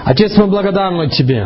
Отец, мы благодарны Тебе.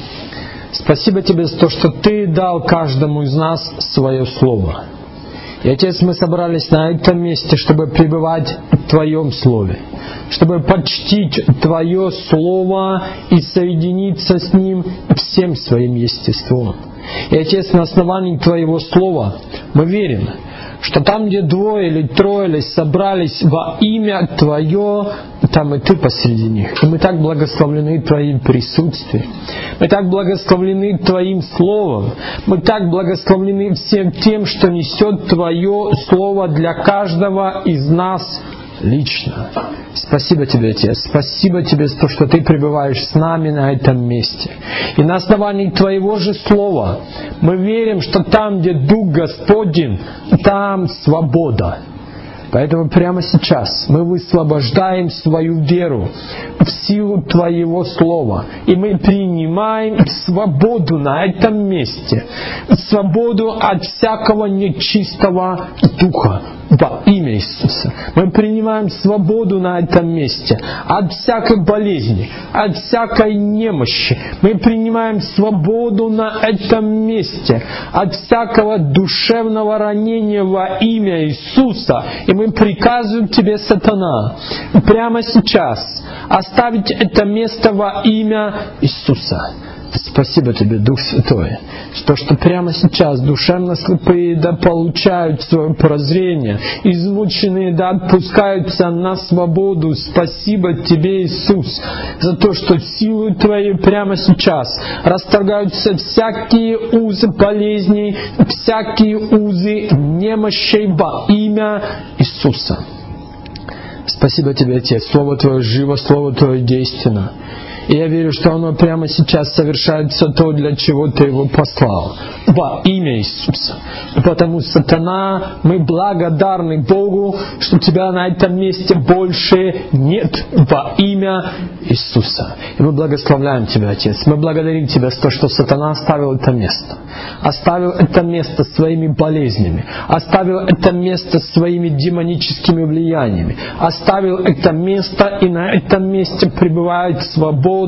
Спасибо Тебе за то, что Ты дал каждому из нас свое Слово. И, Отец, мы собрались на этом месте, чтобы пребывать в Твоем Слове, чтобы почтить Твое Слово и соединиться с ним всем своим естеством. И, Отец, на основании Твоего Слова мы верим, что там, где двое или трое собрались во имя Твое, там и Ты посреди них. И мы так благословлены Твоим присутствием. Мы так благословлены Твоим Словом. Мы так благословлены всем тем, что несет Твое Слово для каждого из нас лично. Спасибо Тебе, Отец. Спасибо Тебе за то, что Ты пребываешь с нами на этом месте. И на основании Твоего же Слова мы верим, что там, где Дух Господень, там свобода. Поэтому прямо сейчас мы высвобождаем свою веру в силу Твоего Слова. И мы принимаем свободу на этом месте. Свободу от всякого нечистого духа во имя Иисуса. Мы принимаем свободу на этом месте от всякой болезни, от всякой немощи. Мы принимаем свободу на этом месте от всякого душевного ранения во имя Иисуса. И мы приказываем Тебе, сатана, прямо сейчас оставить это место во имя Иисуса. Спасибо Тебе, Дух Святой, что прямо сейчас душевно слепые да получают свое прозрение, измученные да отпускаются на свободу. Спасибо Тебе, Иисус, за то, что силой Твоей прямо сейчас расторгаются всякие узы болезней, всякие узы немощей во имя Иисуса. Спасибо Тебе, Отец. Слово Твое живо, Слово Твое действенно. И я верю, что оно прямо сейчас совершается то, для чего Ты его послал. Во имя Иисуса. И потому, сатана, мы благодарны Богу, что Тебя на этом месте больше нет. Во имя Иисуса. И мы благословляем Тебя, Отец. Мы благодарим Тебя за то, что сатана оставил это место. Оставил это место своими болезнями. Оставил это место своими демоническими влияниями. Оставил это место, и на этом месте пребывает свободный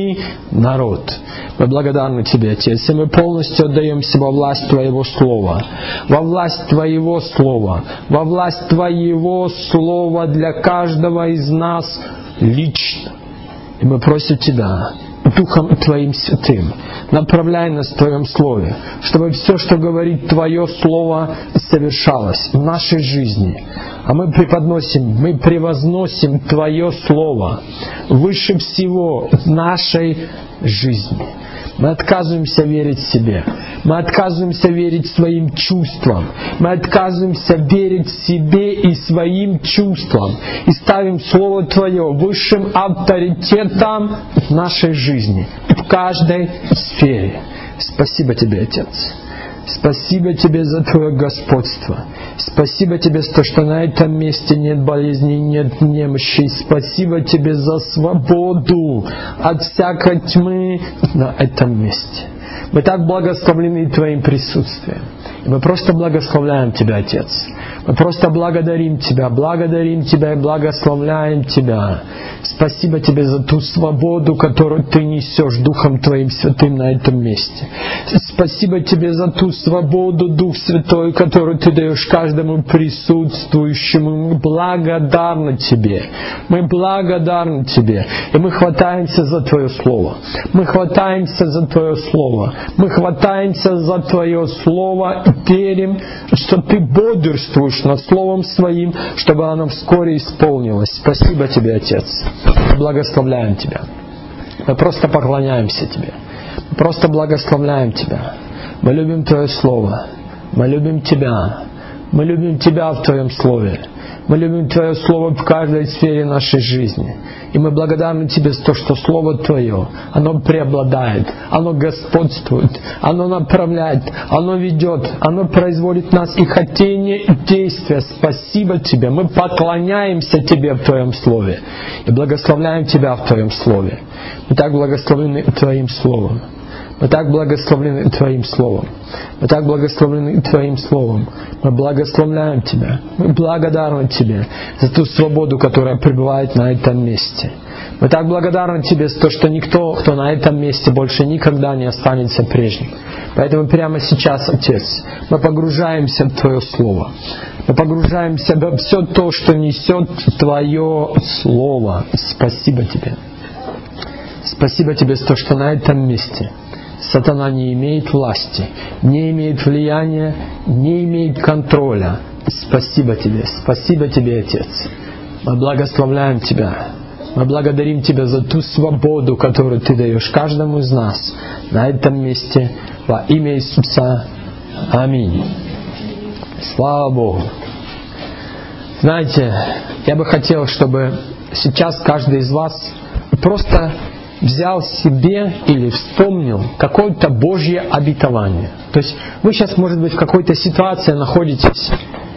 народ. Мы благодарны Тебе, Отец, и мы полностью отдаемся во власть Твоего Слова. Во власть Твоего Слова. Во власть Твоего Слова для каждого из нас лично. И мы просим Тебя, Духом Твоим Святым, направляй нас в Твоем Слове, чтобы все, что говорит Твое Слово, совершалось в нашей жизни. А мы преподносим, мы превозносим Твое Слово выше всего в нашей жизни. Мы отказываемся верить себе. Мы отказываемся верить своим чувствам. Мы отказываемся верить себе и своим чувствам. И ставим Слово Твое высшим авторитетом в нашей жизни. В каждой сфере. Спасибо Тебе, Отец. Спасибо Тебе за Твое господство. Спасибо Тебе за то, что на этом месте нет болезней, нет немощи. Спасибо Тебе за свободу от всякой тьмы на этом месте. Мы так благословлены Твоим присутствием. И мы просто благословляем Тебя, Отец. Мы просто благодарим Тебя и благословляем Тебя. Спасибо Тебе за ту свободу, которую Ты несешь Духом Твоим Святым на этом месте. Спасибо Тебе за ту свободу, Дух Святой, которую Ты даешь каждому присутствующему. Мы благодарны Тебе. Мы благодарны Тебе. И мы хватаемся за Твое Слово. Мы хватаемся за Твое Слово. Мы хватаемся за Твое Слово и верим, что Ты бодрствуешь над Словом Своим, чтобы оно вскоре исполнилось. Спасибо Тебе, Отец. Мы благословляем Тебя. Мы просто поклоняемся Тебе. Мы просто благословляем Тебя. Мы любим Твое Слово. Мы любим Тебя. Мы любим Тебя в Твоем Слове. Мы любим Твое Слово в каждой сфере нашей жизни. И мы благодарны Тебе за то, что Слово Твое, оно преобладает, оно господствует, оно направляет, оно ведет, оно производит в нас и хотение, и действия. Спасибо Тебе. Мы поклоняемся Тебе в Твоем Слове и благословляем Тебя в Твоем Слове. Мы так благословены Твоим Словом. Мы так благословлены Твоим Словом. Мы так благословлены Твоим Словом. Мы благословляем Тебя. Мы благодарны Тебе за ту свободу, которая пребывает на этом месте. Мы так благодарны Тебе за то, что никто, кто на этом месте, больше никогда не останется прежним. Поэтому прямо сейчас, Отец, мы погружаемся в Твое Слово. Мы погружаемся во все то, что несет Твое Слово. Спасибо Тебе. Спасибо Тебе за то, что на этом месте сатана не имеет власти, не имеет влияния, не имеет контроля. Спасибо Тебе, Отец. Мы благословляем Тебя. Мы благодарим Тебя за ту свободу, которую Ты даешь каждому из нас на этом месте. Во имя Иисуса. Аминь. Слава Богу. Знаете, я бы хотел, чтобы сейчас каждый из вас просто взял себе или вспомнил какое-то Божье обетование. То есть вы сейчас, может быть, в какой-то ситуации находитесь,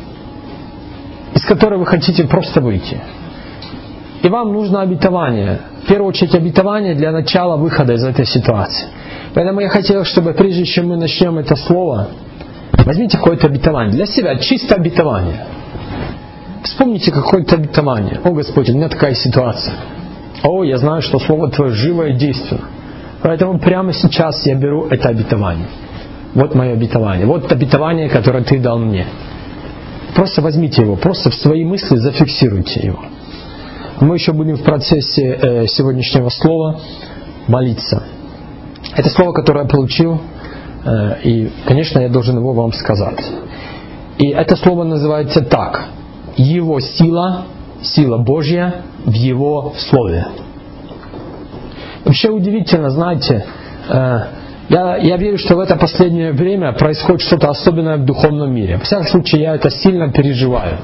из которой вы хотите просто выйти. И вам нужно обетование. В первую очередь обетование для начала выхода из этой ситуации. Поэтому я хотел, чтобы прежде чем мы начнем это слово, возьмите какое-то обетование. Для себя, чисто обетование. Вспомните какое-то обетование. О, Господь, у меня такая ситуация. О, я знаю, что Слово Твое живо и действенно. Поэтому прямо сейчас я беру это обетование. Вот мое обетование. Вот обетование, которое Ты дал мне. Просто возьмите его, просто в свои мысли зафиксируйте его. Мы еще будем в процессе сегодняшнего слова молиться. Это слово, которое я получил, и, конечно, я должен его вам сказать. И это слово называется так. Его сила, сила Божья в Его Слове. Вообще удивительно, знаете, я верю, что в это последнее время происходит что-то особенное в духовном мире. Во всяком случае, я это сильно переживаю.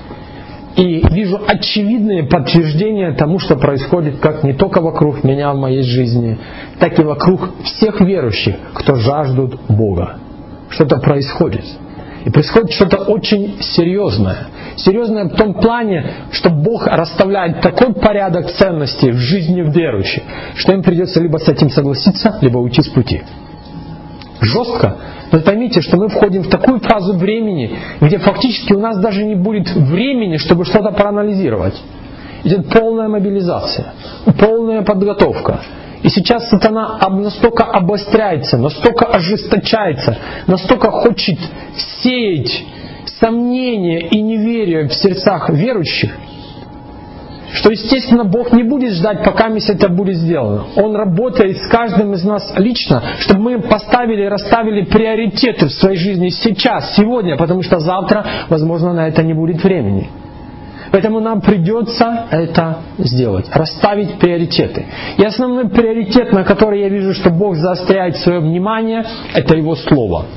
И вижу очевидные подтверждения тому, что происходит как не только вокруг меня в моей жизни, так и вокруг всех верующих, кто жаждут Бога. Что-то происходит. И происходит что-то очень серьезное. Серьезное в том плане, что Бог расставляет такой порядок ценностей в жизни верующих, что им придется либо с этим согласиться, либо уйти с пути. Жестко. Но поймите, что мы входим в такую фазу времени, где фактически у нас даже не будет времени, чтобы что-то проанализировать. Идет полная мобилизация, полная подготовка. И сейчас сатана настолько обостряется, настолько ожесточается, настолько хочет сеять сомнения и неверие в сердцах верующих, что, естественно, Бог не будет ждать, пока это будет сделано. Он работает с каждым из нас лично, чтобы мы поставили и расставили приоритеты в своей жизни сейчас, сегодня, потому что завтра, возможно, на это не будет времени. Поэтому нам придется это сделать, расставить приоритеты. И основной приоритет, на который я вижу, что Бог заостряет свое внимание, это Его Слово.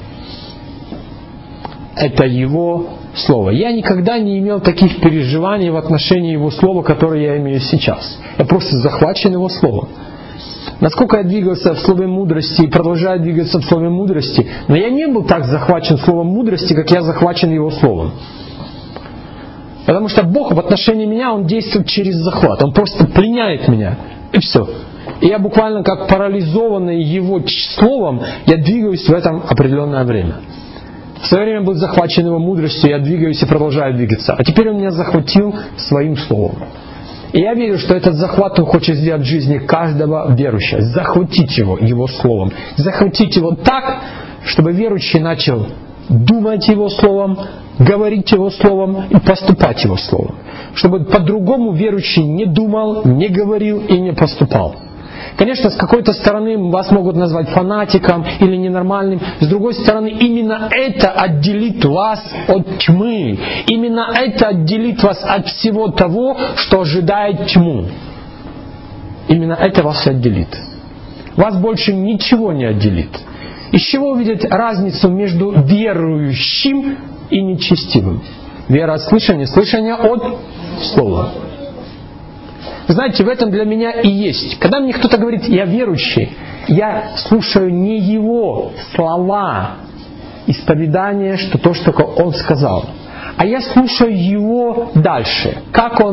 Это Его Слово. Я никогда не имел таких переживаний в отношении Его Слова, которые я имею сейчас. Я просто захвачен Его Словом. Насколько я двигался в Слове мудрости и продолжаю двигаться в Слове мудрости, но я не был так захвачен Словом мудрости, как я захвачен Его Словом. Потому что Бог в отношении меня, Он действует через захват. Он просто пленяет меня. И все. И я буквально как парализованный Его Словом, я двигаюсь в этом определенное время. В свое время был захвачен Его мудростью, я двигаюсь и продолжаю двигаться. А теперь Он меня захватил Своим Словом. И я верю, что этот захват Он хочет сделать в жизни каждого верующего. Захватить Его Словом. Захватить его так, чтобы верующий начал думать Его Словом, говорить Его Словом и поступать Его Словом. Чтобы по-другому верующий не думал, не говорил и не поступал. Конечно, с какой-то стороны вас могут назвать фанатиком или ненормальным. С другой стороны, именно это отделит вас от тьмы. Именно это отделит вас от всего того, что ожидает тьму. Именно это вас отделит. Вас больше ничего не отделит. Из чего увидеть разницу между верующим и нечестивым? Вера от слышания, слышание от слова. Знаете, в этом для меня и есть. Когда мне кто-то говорит, я верующий, я слушаю не его слова, исповедание, что то, что он сказал, а я слушаю его дальше. Как он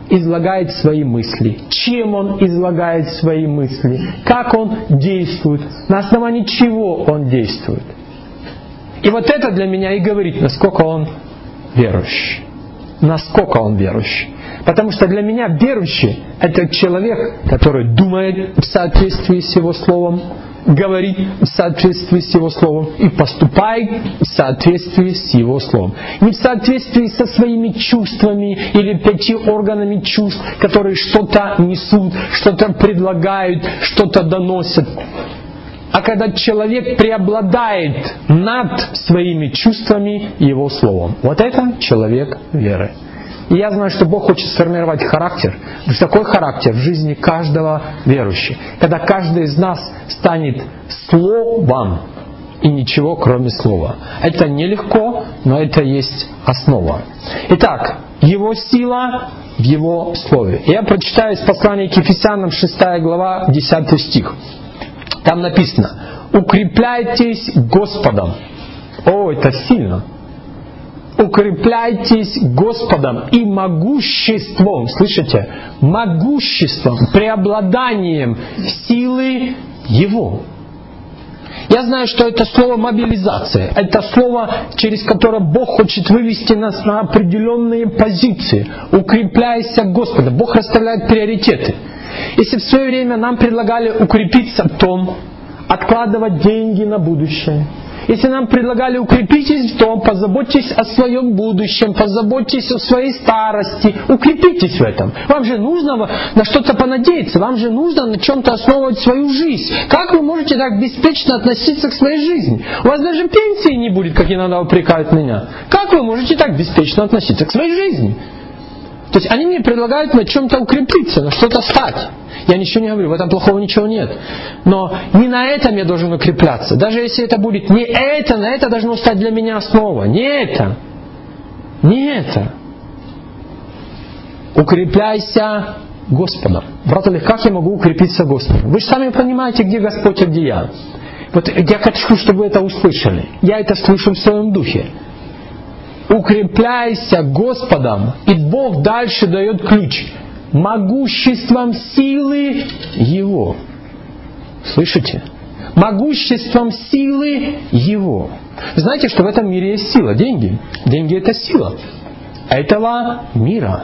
излагает свои мысли, чем он излагает свои мысли, как он действует, на основании чего он действует. И вот это для меня и говорит, насколько он верующий. Насколько он верующий. Потому что для меня верующий — это человек, который думает в соответствии с Его Словом, говорит в соответствии с Его Словом и поступает в соответствии с Его Словом. Не в соответствии со своими чувствами или 5 органами чувств, которые что-то несут, что-то предлагают, что-то доносят. А когда человек преобладает над своими чувствами Его Словом. Вот это человек веры. И я знаю, что Бог хочет сформировать характер, такой характер в жизни каждого верующего. Когда каждый из нас станет Словом и ничего кроме Слова. Это нелегко, но это есть основа. Итак, Его сила в Его Слове. Я прочитаю из послания к Ефесянам 6 глава 10 стих. Там написано: «Укрепляйтесь Господом». О, это сильно. «Укрепляйтесь Господом и могуществом». Слышите? Могуществом, преобладанием силы Его. Я знаю, что это слово мобилизация. Это слово, через которое Бог хочет вывести нас на определенные позиции. «Укрепляйся Господом». Бог расставляет приоритеты. Если в свое время нам предлагали укрепиться в том, откладывать деньги на будущее. Если нам предлагали укрепитесь в том, позаботьтесь о своем будущем, позаботьтесь о своей старости, укрепитесь в этом. Вам же нужно на что-то понадеяться, вам же нужно на чем-то основывать свою жизнь. Как вы можете так беспечно относиться к своей жизни? У вас даже пенсии не будет, как иногда упрекают меня. Как вы можете так беспечно относиться к своей жизни? То есть они мне предлагают на чем-то укрепиться, на что-то стать. Я ничего не говорю, в этом плохого ничего нет. Но не на этом я должен укрепляться. Даже если это будет не это, на это должно стать для меня основа. Не это. Не это. Укрепляйся Господом. Брат Олег, как я могу укрепиться Господом? Вы же сами понимаете, где Господь, а где я. Вот я хочу, чтобы вы это услышали. Я это слышу в своем духе. Укрепляйся Господом, и Бог дальше дает ключ. Могуществом силы Его. Слышите? Могуществом силы Его. Знаете, что в этом мире есть сила? Деньги. Деньги — это сила этого мира.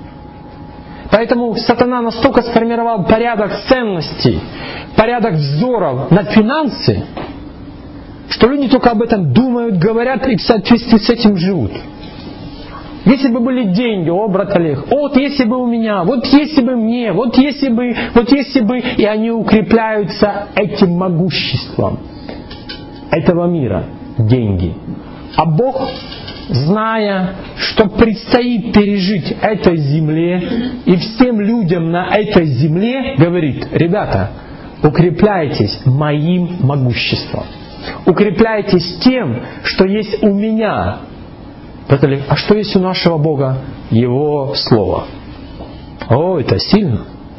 Поэтому сатана настолько сформировал порядок ценностей, порядок взоров на финансы, что люди только об этом думают, говорят и в соответствии с этим живут. Если бы были деньги, о, брат Олег, вот если бы у меня, вот если бы мне, вот если бы, и они укрепляются этим могуществом этого мира, деньги. А Бог, зная, что предстоит пережить этой земле, и всем людям на этой земле, говорит: ребята, укрепляйтесь моим могуществом. Укрепляйтесь тем, что есть у меня. А что есть у нашего Бога? Его Слово. О, это сильно.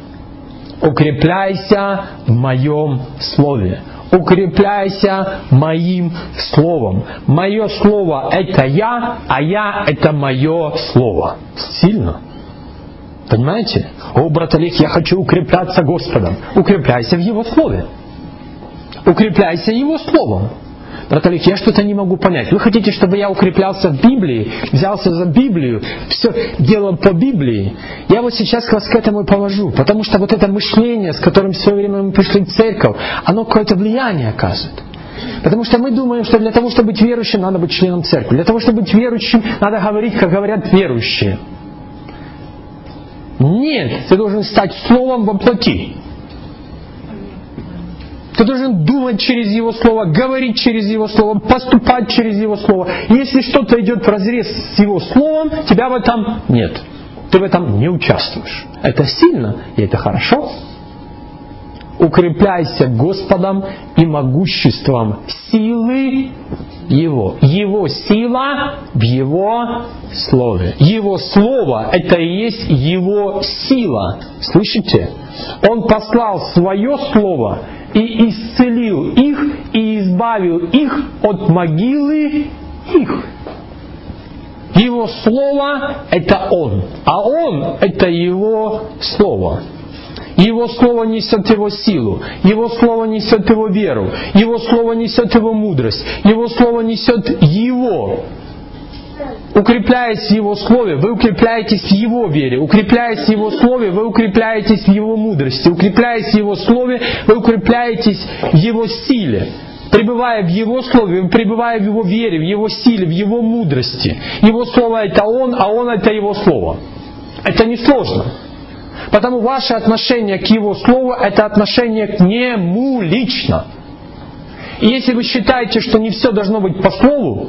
Укрепляйся в моем Слове. Укрепляйся моим Словом. Мое Слово — это я, а я — это мое Слово. Сильно. Понимаете? О, брат Олег, я хочу укрепляться Господом. Укрепляйся в Его Слове. Укрепляйся Его Словом. Брат Олег, я что-то не могу понять. Вы хотите, чтобы я укреплялся в Библии, взялся за Библию, все делал по Библии? Я вот сейчас вас к этому и положу. Потому что вот это мышление, с которым в свое время мы пришли в церковь, оно какое-то влияние оказывает. Потому что мы думаем, что для того, чтобы быть верующим, надо быть членом церкви. Для того, чтобы быть верующим, надо говорить, как говорят верующие. Нет, ты должен стать словом во плоти. Ты должен думать через Его Слово, говорить через Его Слово, поступать через Его Слово. Если что-то идет вразрез с Его Словом, тебя в этом нет. Ты в этом не участвуешь. Это сильно, и это хорошо. Укрепляйся Господом и могуществом силы Его. Его сила в Его Слове. Его Слово — это и есть Его сила. Слышите? Он послал Свое Слово и исцелил их, и избавил их от могилы их. Его Слово — это Он, а Он — это Его Слово. Его Слово несет Его силу, Его Слово несет Его веру, Его Слово несет Его мудрость, Его Слово несет Его. Укрепляясь в Его Слове, вы укрепляетесь в Его вере. Укрепляясь в Его Слове, вы укрепляетесь в Его мудрости. Укрепляясь в Его Слове, вы укрепляетесь в Его силе. Пребывая в Его Слове, пребывая в Его вере, в Его силе, в Его мудрости. Его Слово — это Он, а Он — это Его Слово. Это несложно. Потому ваше отношение к Его Слову — это отношение к Нему лично. И если вы считаете, что не все должно быть по Слову,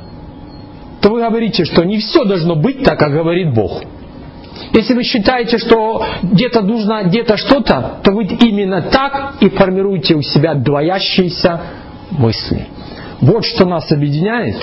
то вы говорите, что не все должно быть так, как говорит Бог. Если вы считаете, что где-то нужно где-то что-то, то вы именно так и формируете у себя двоящиеся мысли. Вот что нас объединяет,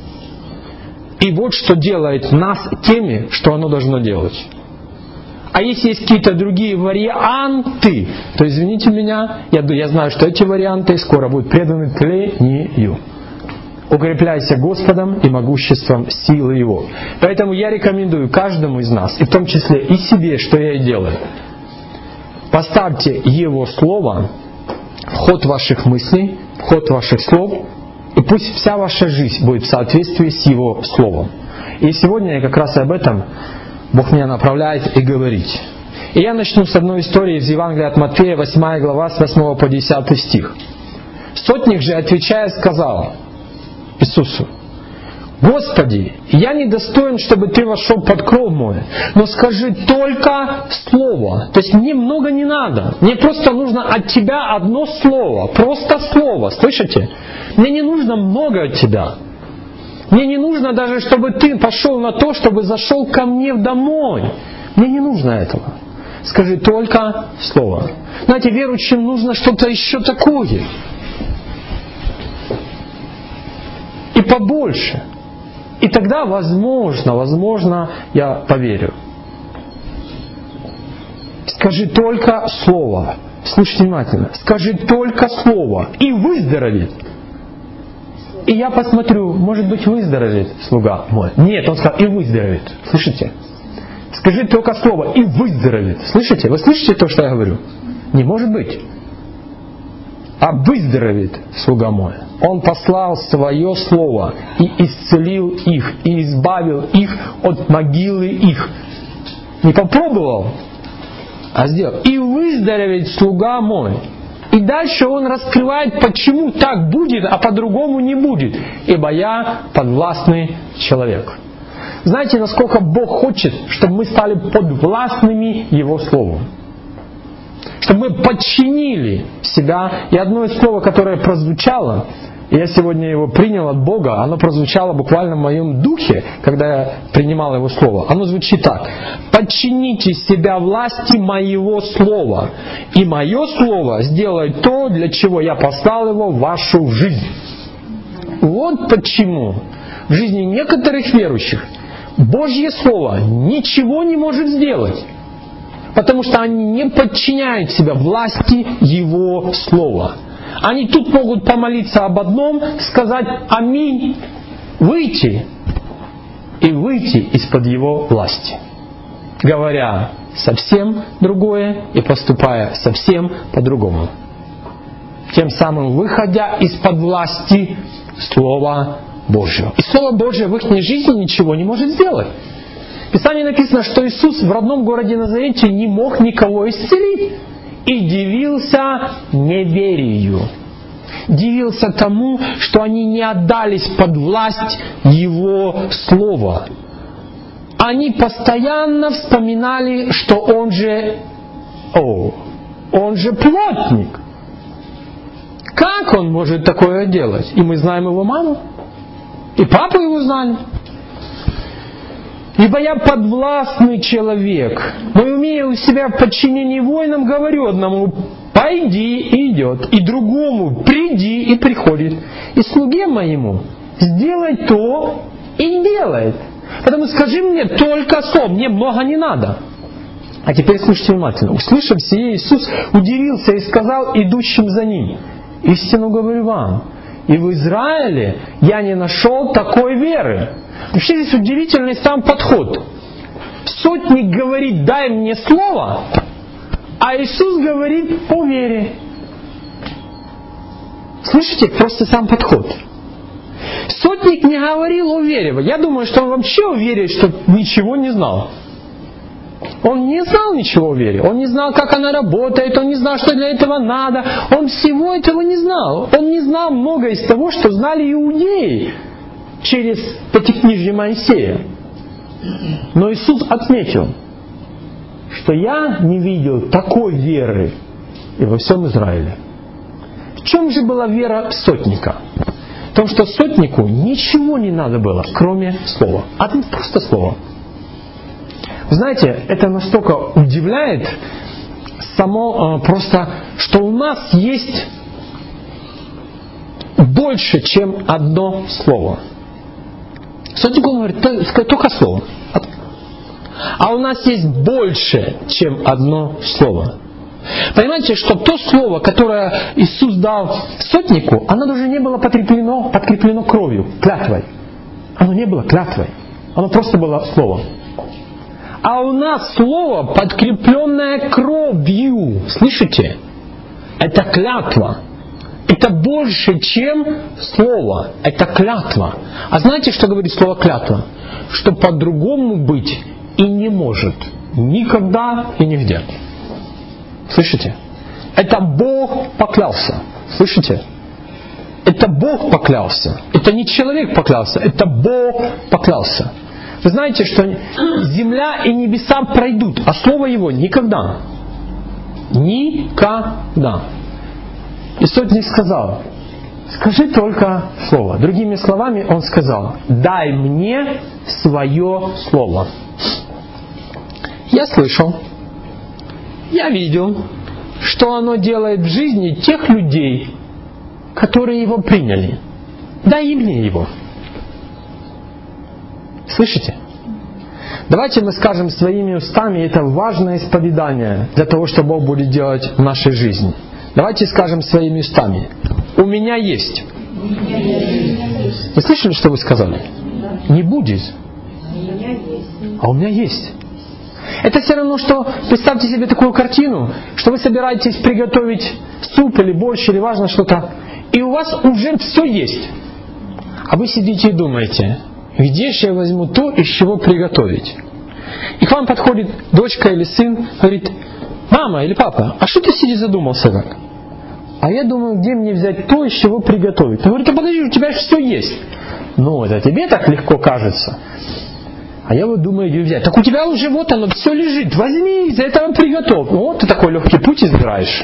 и вот что делает нас теми, что оно должно делать. А если есть какие-то другие варианты, то извините меня, я знаю, что эти варианты скоро будут преданы тлению. Укрепляйся Господом и могуществом силы Его. Поэтому я рекомендую каждому из нас, и в том числе и себе, что я и делаю, поставьте Его Слово в ход ваших мыслей, в ход ваших слов, и пусть вся ваша жизнь будет в соответствии с Его Словом. И сегодня я как раз об этом Бог меня направляет и говорить. И я начну с одной истории из Евангелия от Матфея, 8 глава, с 8 по 10 стих. Сотник же, отвечая, сказал Иисусу: «Господи, я недостоин, чтобы Ты вошел под кров мой, но скажи только слово». То есть мне много не надо. Мне просто нужно от Тебя одно слово. Просто слово. Слышите? Мне не нужно много от Тебя. Мне не нужно даже, чтобы Ты пошел на то, чтобы зашел ко мне домой. Мне не нужно этого. Скажи только слово. Знаете, верующим нужно что-то еще такое. И побольше. И тогда, возможно, я поверю. Скажи только слово. Слушайте внимательно. Скажи только слово. И выздоровеет. И я посмотрю, может быть, выздоровеет слуга мой. Нет, он сказал, и выздоровеет. Слышите? Скажи только слово, и выздоровеет. Слышите? Вы слышите то, что я говорю? Не может быть. А выздоровеет слуга мой. Он послал свое слово и исцелил их, и избавил их от могилы их. Не попробовал, а сделал. И выздоровеет слуга мой. И дальше он раскрывает, почему так будет, а по-другому не будет. Ибо я подвластный человек. Знаете, насколько Бог хочет, чтобы мы стали подвластными Его Слову? Чтобы мы подчинили себя. И одно из слов, которое прозвучало, и я сегодня его принял от Бога, оно прозвучало буквально в моем духе, когда я принимал Его Слово. Оно звучит так: «Подчините себя власти Моего Слова, и Мое Слово сделает то, для чего я послал его в вашу жизнь». Вот почему в жизни некоторых верующих Божье Слово ничего не может сделать. Потому что они не подчиняют себя власти Его Слова. Они тут могут помолиться об одном, сказать «Аминь», выйти из-под Его власти, говоря совсем другое и поступая совсем по-другому. Тем самым выходя из-под власти Слова Божьего. И Слово Божье в их жизни ничего не может сделать. В Писании написано, что Иисус в родном городе Назарете не мог никого исцелить. И дивился неверию. Дивился тому, что они не отдались под власть Его Слова. Они постоянно вспоминали, что Он же плотник. Как Он может такое делать? И мы знаем Его маму. И папу Его знали. Ибо я подвластный человек. Но имея у себя в подчинении воинам, говорю одному: пойди, и идет, и другому: приди, и приходит, и слуге моему: сделай то, и делает. Потому скажи мне только слово, мне много не надо. А теперь слушайте внимательно. Услышав сие, Иисус удивился и сказал идущим за ним: истину говорю вам, И в Израиле я не нашел такой веры. Вообще здесь удивительный сам подход. Сотник говорит: дай мне слово, а Иисус говорит: по вере. Слышите, просто сам подход. Сотник не говорил о вере. Я думаю, что он вообще о вере, что ничего не знал. Он не знал ничего о вере. Он не знал, как она работает. Он не знал, что для этого надо. Он всего этого не знал. Он не знал многое из того, что знали иудеи через Пятикнижие Моисея. Но Иисус отметил, что я не видел такой веры и во всем Израиле. В чем же была вера сотника? В том, что сотнику ничего не надо было, кроме слова. Одно просто слово. Вы знаете, это настолько удивляет само просто, что у нас есть больше, чем одно слово. Сотник говорит: только слово. А у нас есть больше, чем одно слово. Понимаете, что то слово, которое Иисус дал сотнику, оно даже не было подкреплено кровью, клятвой. Оно не было клятвой. Оно просто было словом. А у нас слово, подкрепленное кровью. Слышите? Это клятва. Это больше, чем слово. Это клятва. А знаете, что говорит слово клятва? Что по-другому быть и не может. Никогда и нигде. Слышите? Это Бог поклялся. Слышите? Это Бог поклялся. Это не человек поклялся. Это Бог поклялся. Вы знаете, что земля и небеса пройдут, а слово Его никогда. Никогда. И сотник сказал: скажи только слово. Другими словами, он сказал: дай мне свое слово. Я слышал, я видел, что оно делает в жизни тех людей, которые его приняли. Дай и мне его. Слышите? Давайте мы скажем своими устами, это важное исповедание для того, что Бог будет делать в нашей жизни. Давайте скажем своими устами: у меня есть. Вы слышали, что вы сказали? Не будет. А у меня есть. Это все равно, что представьте себе такую картину, что вы собираетесь приготовить суп или борщ, или важно что-то, и у вас уже все есть. А вы сидите и думаете: где же я возьму то, из чего приготовить? И к вам подходит дочка или сын, говорит: мама или папа, а что ты сидишь задумался так? А я думаю, где мне взять то, из чего приготовить? Он говорит: а подожди, у тебя же все есть. Ну, это тебе так легко кажется. А я вот думаю, где взять. Так у тебя уже вот оно, все лежит. Возьми, из этого приготовь. Вот ты такой легкий путь избираешь.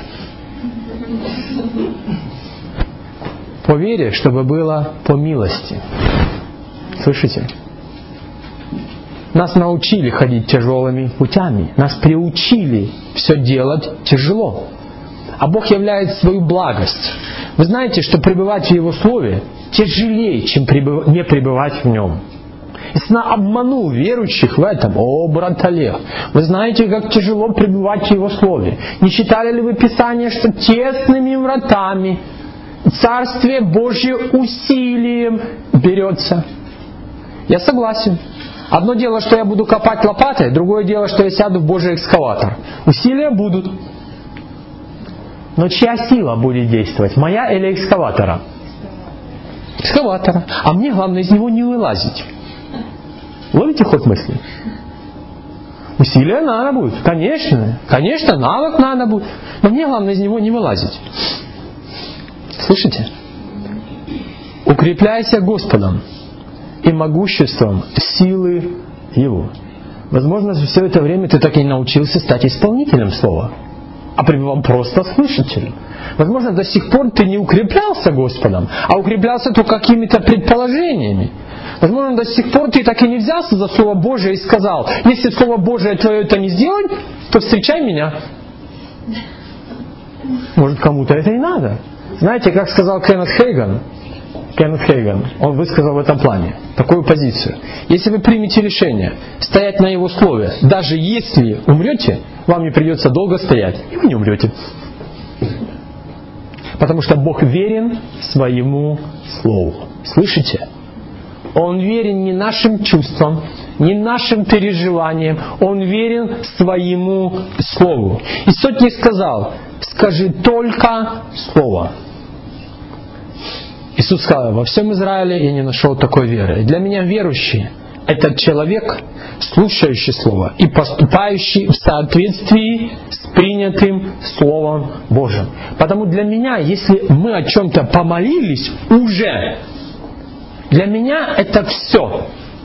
По вере, чтобы было по милости. Слышите? Нас научили ходить тяжелыми путями. Нас приучили все делать тяжело. А Бог являет свою благость. Вы знаете, что пребывать в Его Слове тяжелее, чем не пребывать в Нем. Если он обманул верующих в этом, о, брат Олег, вы знаете, как тяжело пребывать в Его Слове. Не читали ли вы Писание, что тесными вратами Царствие Божье усилием берется? Я согласен. Одно дело, что я буду копать лопатой, другое дело, что я сяду в Божий экскаватор. Усилия будут. Но чья сила будет действовать? Моя или экскаватора? Экскаватора. А мне главное из него не вылазить. Ловите ход мысли? Усилия надо будет. Конечно, навык надо будет. Но мне главное из него не вылазить. Слышите? Укрепляйся Господом и могуществом силы Его. Возможно, все это время ты так и не научился стать исполнителем слова, а пребывал просто слышателем. Возможно, до сих пор ты не укреплялся Господом, а укреплялся только какими-то предположениями. Возможно, до сих пор ты так и не взялся за Слово Божие и сказал: если Слово Божие твое это не сделать, то встречай меня. Может, кому-то это и надо. Знаете, как сказал Кеннет Хейган, он высказал в этом плане такую позицию: если вы примете решение стоять на Его Слове, даже если умрете, вам не придется долго стоять, и вы не умрете. Потому что Бог верен своему Слову. Слышите? Он верен не нашим чувствам, не нашим переживаниям. Он верен своему Слову. И сотник сказал: скажи только Слово. Иисус сказал: во всем Израиле я не нашел такой веры. Для меня верующий — это человек, слушающий Слово и поступающий в соответствии с принятым Словом Божьим. Потому для меня, если мы о чем-то помолились уже, для меня это все.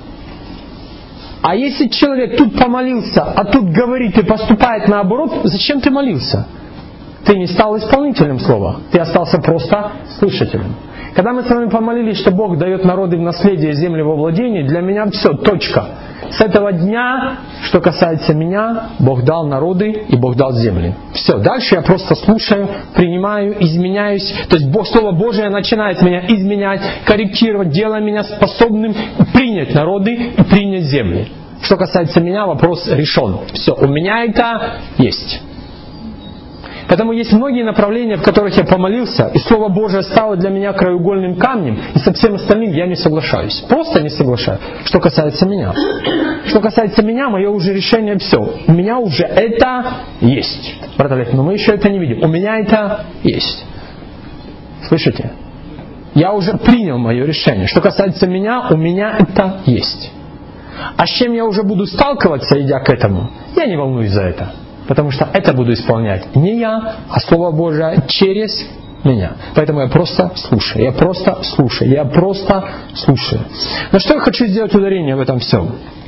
А если человек тут помолился, а тут говорит и поступает наоборот, зачем ты молился? Ты не стал исполнителем слова, ты остался просто слушателем. Когда мы с вами помолились, что Бог дает народы в наследие земли во владение, для меня все, точка. С этого дня, что касается меня, Бог дал народы и Бог дал земли. Все, дальше я просто слушаю, принимаю, изменяюсь. То есть Слово Божие начинает меня изменять, корректировать, делая меня способным принять народы и принять земли. Что касается меня, вопрос решен. Все, у меня это есть. Поэтому есть многие направления, в которых я помолился, и Слово Божие стало для меня краеугольным камнем, и со всем остальным я не соглашаюсь. Просто не соглашаюсь. Что касается меня. Что касается меня, мое уже решение все. У меня уже это есть. Брат Олег, но мы еще это не видим. У меня это есть. Слышите? Я уже принял мое решение. Что касается меня, у меня это есть. А с чем я уже буду сталкиваться, идя к этому, я не волнуюсь за это. Потому что это буду исполнять не я, а Слово Божие через меня. Поэтому я просто слушаю, я просто слушаю, я просто слушаю. Но что я хочу сделать ударение в этом всем?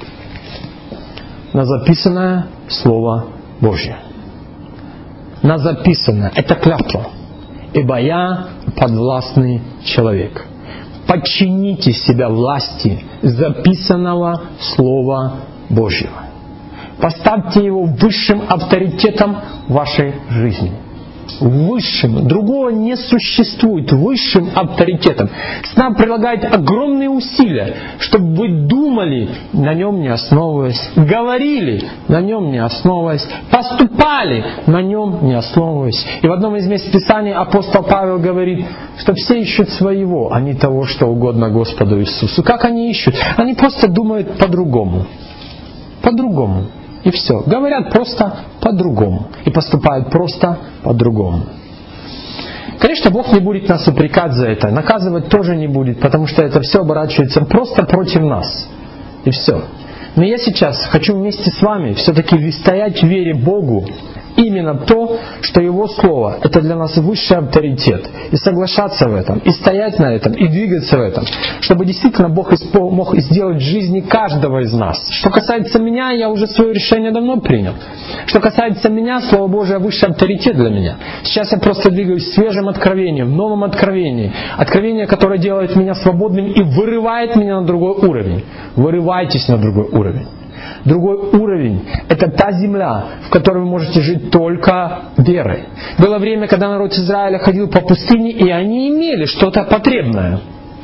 На записанное Слово Божье. На записанное. Это клятва. Ибо я подвластный человек. Подчините себя власти записанного Слова Божьего. Поставьте его высшим авторитетом в вашей жизни. Высшим. Другого не существует. Высшим авторитетом. Нам прилагает огромные усилия, чтобы вы думали, на нем не основываясь, говорили, на нем не основываясь, поступали, на нем не основываясь. И в одном из мест Писания апостол Павел говорит, что все ищут своего, а не того, что угодно Господу Иисусу. Как они ищут? Они просто думают по-другому. По-другому. И все. Говорят просто по-другому. И поступают просто по-другому. Конечно, Бог не будет нас упрекать за это. Наказывать тоже не будет, потому что это все оборачивается просто против нас. И все. Но я сейчас хочу вместе с вами все-таки стоять в вере Богу. Именно то, что Его Слово — это для нас высший авторитет. И соглашаться в этом, и стоять на этом, и двигаться в этом. Чтобы действительно Бог мог сделать в жизни каждого из нас. Что касается меня, я уже свое решение давно принял. Что касается меня, Слово Божие — высший авторитет для меня. Сейчас я просто двигаюсь в свежем откровении, в новом откровении. Откровение, которое делает меня свободным и вырывает меня на другой уровень. Вырывайтесь на другой уровень. Другой уровень — это та земля, в которой вы можете жить только верой. Было время, когда народ Израиля ходил по пустыне, и они имели что-то потребное.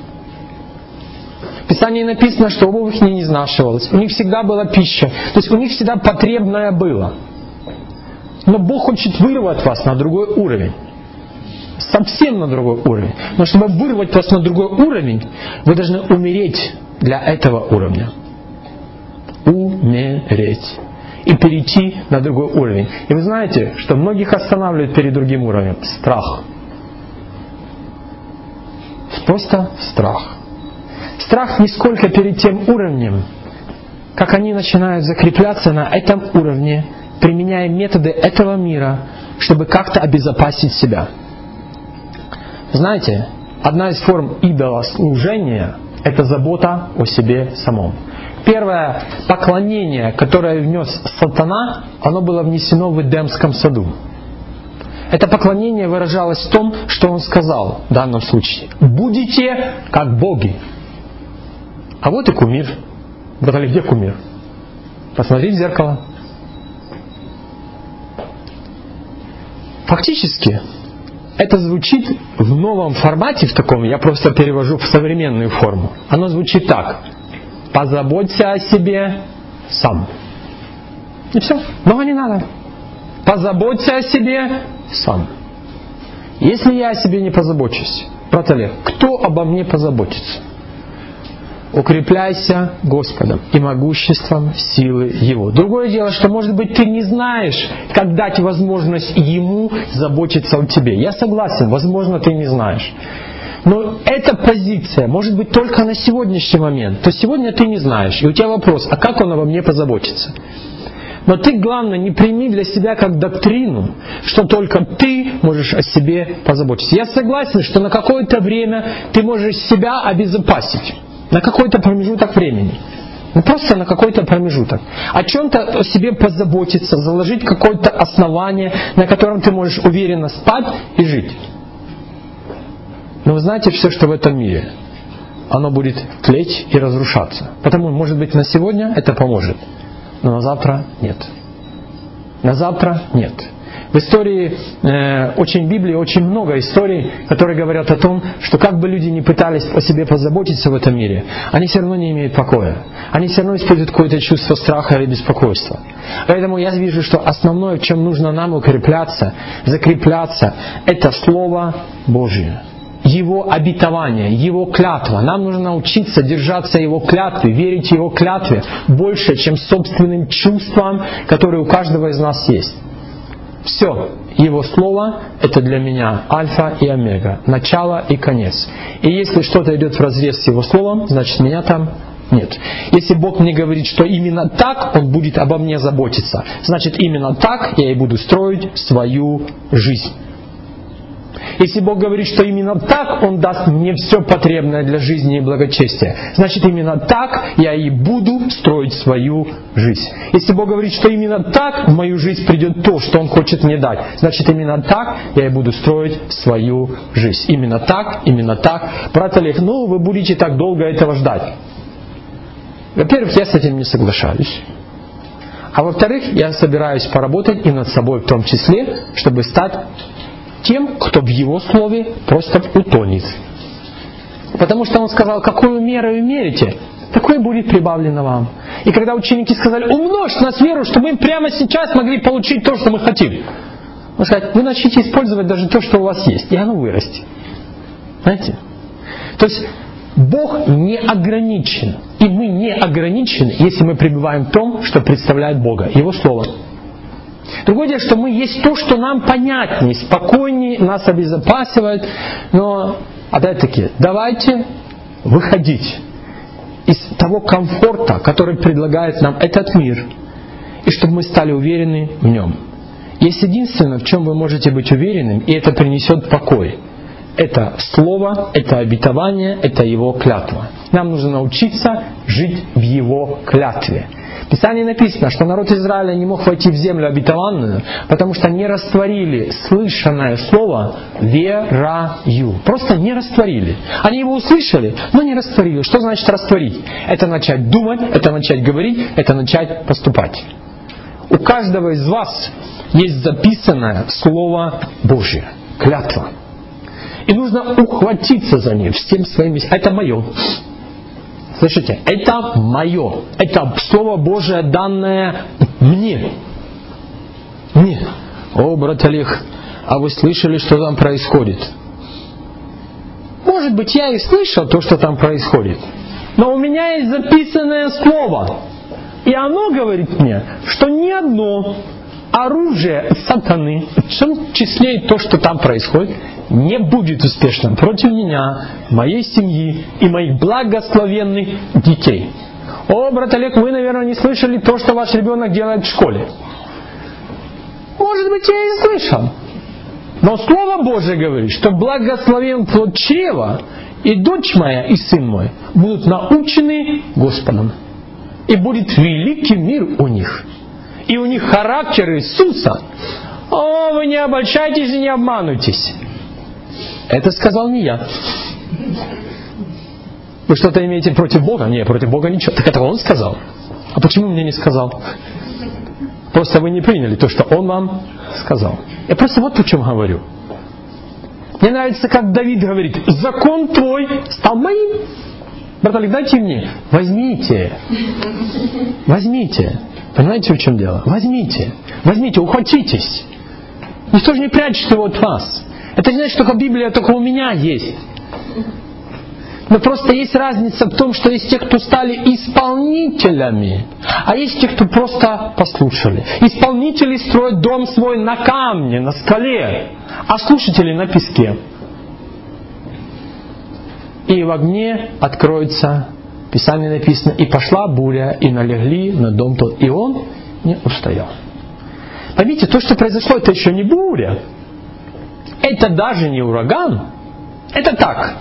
В Писании написано, что обувь их не изнашивалась, у них всегда была пища, то есть у них всегда потребное было. Но Бог хочет вырвать вас на другой уровень. Совсем на другой уровень. Но чтобы вырвать вас на другой уровень, вы должны умереть для этого уровня. Умереть. И перейти на другой уровень. И вы знаете, что многих останавливает перед другим уровнем? Страх. Просто страх. Страх не сколько перед тем уровнем, как они начинают закрепляться на этом уровне, применяя методы этого мира, чтобы как-то обезопасить себя. Знаете, одна из форм идолослужения — это забота о себе самом. Первое поклонение, которое внес сатана, оно было внесено в Эдемском саду. Это поклонение выражалось в том, что он сказал в данном случае: «Будете как боги». А вот и кумир. Братали, где кумир? Посмотри в зеркало. Фактически, это звучит в новом формате, в таком, я просто перевожу в современную форму. Оно звучит так: позаботься о себе сам. И все. Много не надо. Позаботься о себе сам. Если я о себе не позабочусь, брат Олег, кто обо мне позаботится? Укрепляйся Господом и могуществом силы Его. Другое дело, что, может быть, ты не знаешь, как дать возможность Ему заботиться о тебе. Я согласен, возможно, ты не знаешь. Но эта позиция может быть только на сегодняшний момент. То сегодня ты не знаешь, и у тебя вопрос, а как Он обо мне позаботится? Но ты, главное, не прими для себя как доктрину, что только ты можешь о себе позаботиться. Я согласен, что на какое-то время ты можешь себя обезопасить. На какой-то промежуток времени. Ну, просто на какой-то промежуток. О чем-то о себе позаботиться, заложить какое-то основание, на котором ты можешь уверенно спать и жить. Но вы знаете, все, что в этом мире, оно будет тлеть и разрушаться. Потому, может быть, на сегодня это поможет. Но на завтра нет. На завтра нет. В истории, в Библии очень много историй, которые говорят о том, что как бы люди ни пытались о себе позаботиться в этом мире, они все равно не имеют покоя. Они все равно испытывают какое-то чувство страха или беспокойства. Поэтому я вижу, что основное, в чем нужно нам укрепляться, закрепляться, это Слово Божие. Его обетование, Его клятва. Нам нужно научиться держаться Его клятвы, верить Его клятве больше, чем собственным чувствам, которые у каждого из нас есть. Все, Его Слово — это для меня альфа и омега, начало и конец. И если что-то идет вразрез с Его Словом, значит меня там нет. Если Бог мне говорит, что именно так Он будет обо мне заботиться, значит именно так я и буду строить свою жизнь. Если Бог говорит, что именно так Он даст мне все потребное для жизни и благочестия, значит именно так я и буду строить свою жизнь. Если Бог говорит, что именно так в мою жизнь придет то, что Он хочет мне дать, значит именно так я и буду строить свою жизнь. Именно так, именно так. Брат Олег, вы будете так долго этого ждать. Во-первых, я с этим не соглашаюсь. А во-вторых, я собираюсь поработать и над собой в том числе, чтобы стать тем, кто в Его Слове просто утонет. Потому что Он сказал, какую меру вы мерите, такое будет прибавлено вам. И когда ученики сказали, умножь нас веру, чтобы мы прямо сейчас могли получить то, что мы хотим. Он сказал, вы начните использовать даже то, что у вас есть, и оно вырастет. Знаете? То есть Бог не ограничен. И мы не ограничены, если мы пребываем в том, что представляет Бога, Его Слово. Другое дело, что мы есть то, что нам понятнее, спокойнее, нас обезопасивает. Но, опять-таки, давайте выходить из того комфорта, который предлагает нам этот мир, и чтобы мы стали уверены в нем. Есть единственное, в чем вы можете быть уверенным, и это принесет покой. Это Слово, это обетование, это Его клятва. Нам нужно научиться жить в Его клятве. В Писании написано, что народ Израиля не мог войти в землю обетованную, потому что не растворили слышанное слово верою. Просто не растворили. Они его услышали, но не растворили. Что значит растворить? Это начать думать, это начать говорить, это начать поступать. У каждого из вас есть записанное Слово Божье, клятва. И нужно ухватиться за нее всем своим. Это мое. Слышите? Это мое. Это Слово Божие, данное мне. Мне. О, брат Олег, а вы слышали, что там происходит? Может быть, я и слышал то, что там происходит. Но у меня есть записанное Слово. И оно говорит мне, что ни одно оружие сатаны, в том числе и то, что там происходит, не будет успешным против меня, моей семьи и моих благословенных детей. О, брат Олег, вы, наверное, не слышали то, что ваш ребенок делает в школе. Может быть, я и слышал. Но Слово Божие говорит, что благословен плод чрева, и дочь моя, и сын мой будут научены Господом. И будет великий мир у них. И у них характер Иисуса. О, вы не обольщайтесь и не обманывайтесь. Это сказал не я. Вы что-то имеете против Бога? Нет, против Бога ничего. Так это Он сказал. А почему мне не сказал? Просто вы не приняли то, что Он вам сказал. Я просто вот о чем говорю. Мне нравится, как Давид говорит, закон твой стал моим. Брат Олег, дайте мне. Возьмите. Возьмите. Понимаете, в чем дело? Возьмите. Возьмите, ухватитесь. Никто же не прячет его от вас. Это не значит, что только Библия только у меня есть. Но просто есть разница в том, что есть те, кто стали исполнителями, а есть те, кто просто послушали. Исполнители строят дом свой на камне, на скале, а слушатели на песке. И в огне откроется, в Писании написано, и пошла буря, и налегли на дом тот, и он не устоял. Поймите, то, что произошло, это еще не буря. Это даже не ураган. Это так.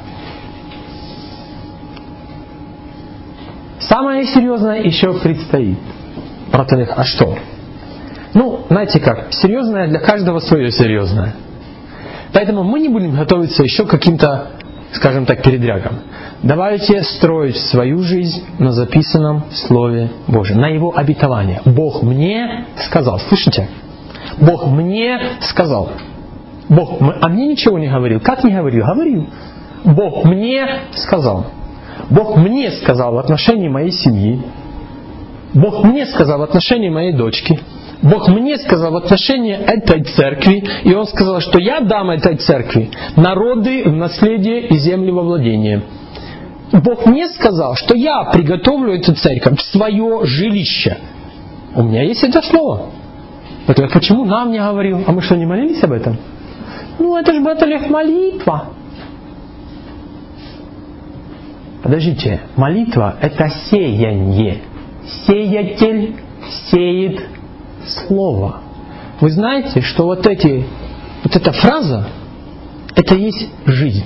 Самое серьезное еще предстоит. Брат Олег, а что? Ну, знаете как, серьезное для каждого свое серьезное. Поэтому мы не будем готовиться еще к каким-то, скажем так, передрягам. Давайте строить свою жизнь на записанном Слове Божьем, на Его обетование. Бог мне сказал. Слышите? Бог мне сказал. Бог мне ничего не говорил. Как не говорил? Говорил. Бог мне сказал. Бог мне сказал в отношении моей семьи. Бог мне сказал в отношении моей дочки. Бог мне сказал в отношении этой церкви. И Он сказал, что я дам этой церкви народы в наследие и земли во владение. Бог мне сказал, что я приготовлю эту церковь в свое жилище. У меня есть это слово. Так почему нам не говорил? А мы что, не молились об этом? Ну это же, брат Олег, молитва. Подождите, молитва – это сеяние. Сеятель сеет слово. Вы знаете, что вот эта фраза – это и есть жизнь.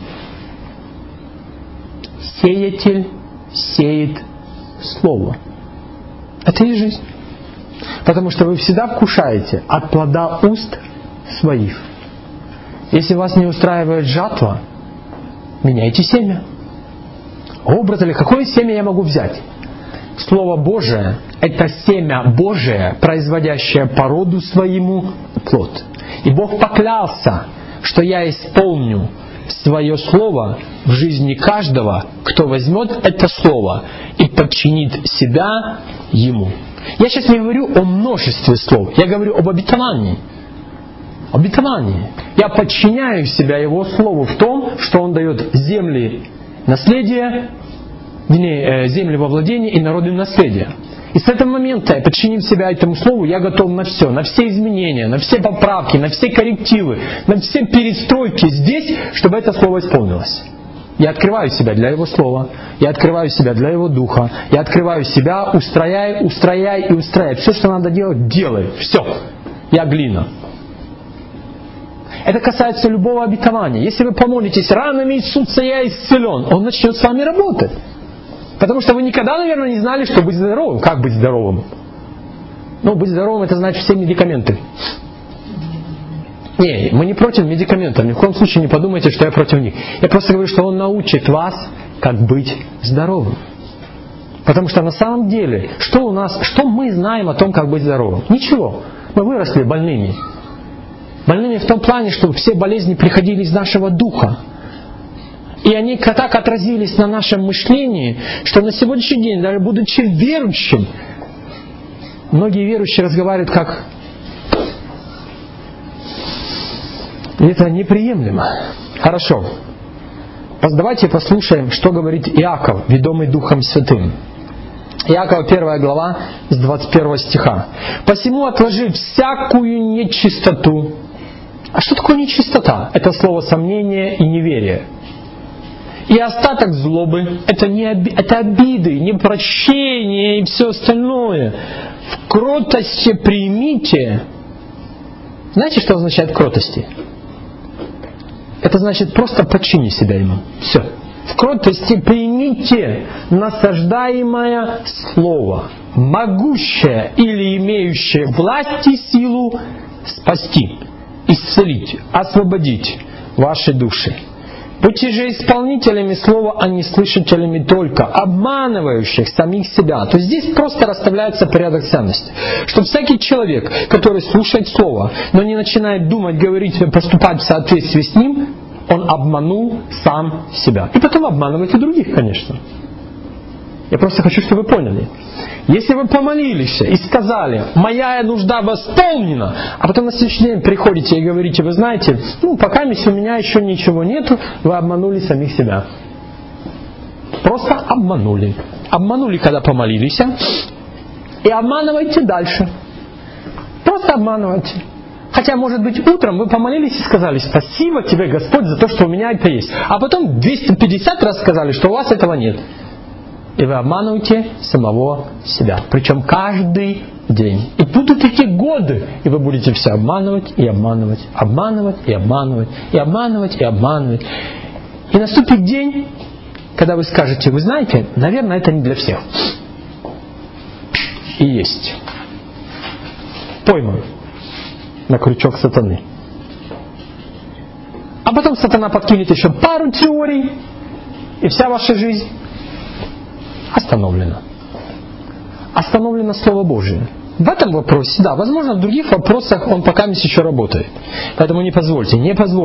Сеятель сеет слово. Это и есть жизнь. Потому что вы всегда вкушаете от плода уст своих. Если вас не устраивает жатва, меняйте семя. О, брат Олег, какое семя я могу взять? Слово Божие – это семя Божие, производящее по роду своему плод. И Бог поклялся, что я исполню свое слово в жизни каждого, кто возьмет это слово и подчинит себя ему. Я сейчас не говорю о множестве слов, я говорю об обетовании. Обетование. Я подчиняю себя Его Слову в том, что Он дает земли наследие, земли во владение и народы наследие. И с этого момента, подчинив себя этому Слову, я готов на все изменения, на все поправки, на все коррективы, на все перестройки здесь, чтобы это Слово исполнилось. Я открываю себя для Его Слова, я открываю себя для Его Духа, я открываю себя, устрояй. Все, что надо делать, делай. Все. Я глина. Это касается любого обетования. Если вы помолитесь, ранами Иисуса я исцелен, Он начнет с вами работать. Потому что вы никогда, наверное, не знали, что быть здоровым. Как быть здоровым? Ну, быть здоровым — это значит все медикаменты. Не, мы не против медикаментов. Ни в коем случае не подумайте, что я против них. Я просто говорю, что Он научит вас, как быть здоровым. Потому что на самом деле, что мы знаем о том, как быть здоровым? Ничего. Мы выросли больными. Больными в том плане, что все болезни приходили из нашего духа. И они так отразились на нашем мышлении, что на сегодняшний день, даже будучи верующим, многие верующие разговаривают как... И это неприемлемо. Хорошо. Давайте послушаем, что говорит Иаков, ведомый Духом Святым. Иакова 1 глава с 21 стиха. «Посему отложи всякую нечистоту». А что такое нечистота? Это слово сомнение и неверие. И остаток злобы – это обиды, непрощение и все остальное. В кротости примите. Знаете, что означает кротости? Это значит просто подчини себя ему. Все. В кротости примите насаждаемое слово, могущее или имеющее власть и силу спасти, исцелить, освободить ваши души. Будьте же исполнителями слова, а не слышателями только, обманывающих самих себя. То есть здесь просто расставляется порядок ценностей. Что всякий человек, который слушает слово, но не начинает думать, говорить, поступать в соответствии с ним, он обманул сам себя. И потом обманывает и других, конечно. Я просто хочу, чтобы вы поняли. Если вы помолились и сказали, моя нужда восполнена, а потом на следующий день приходите и говорите, вы знаете, пока у меня еще ничего нету, вы обманули самих себя. Просто обманули. Обманули, когда помолились, и обманывайте дальше. Просто обманывайте. Хотя, может быть, утром вы помолились и сказали, спасибо тебе, Господь, за то, что у меня это есть. А потом 250 раз сказали, что у вас этого нет. И вы обманываете самого себя. Причем каждый день. И будут идти годы, и вы будете все обманывать, и обманывать, обманывать, и обманывать, и обманывать, и обманывать. И наступит день, когда вы скажете, вы знаете, наверное, это не для всех. И есть. Пойман на крючок сатаны. А потом сатана подкинет еще пару теорий, и вся ваша жизнь остановлена. Остановлено Слово Божие. В этом вопросе, да, возможно, в других вопросах он пока еще работает. Поэтому не позвольте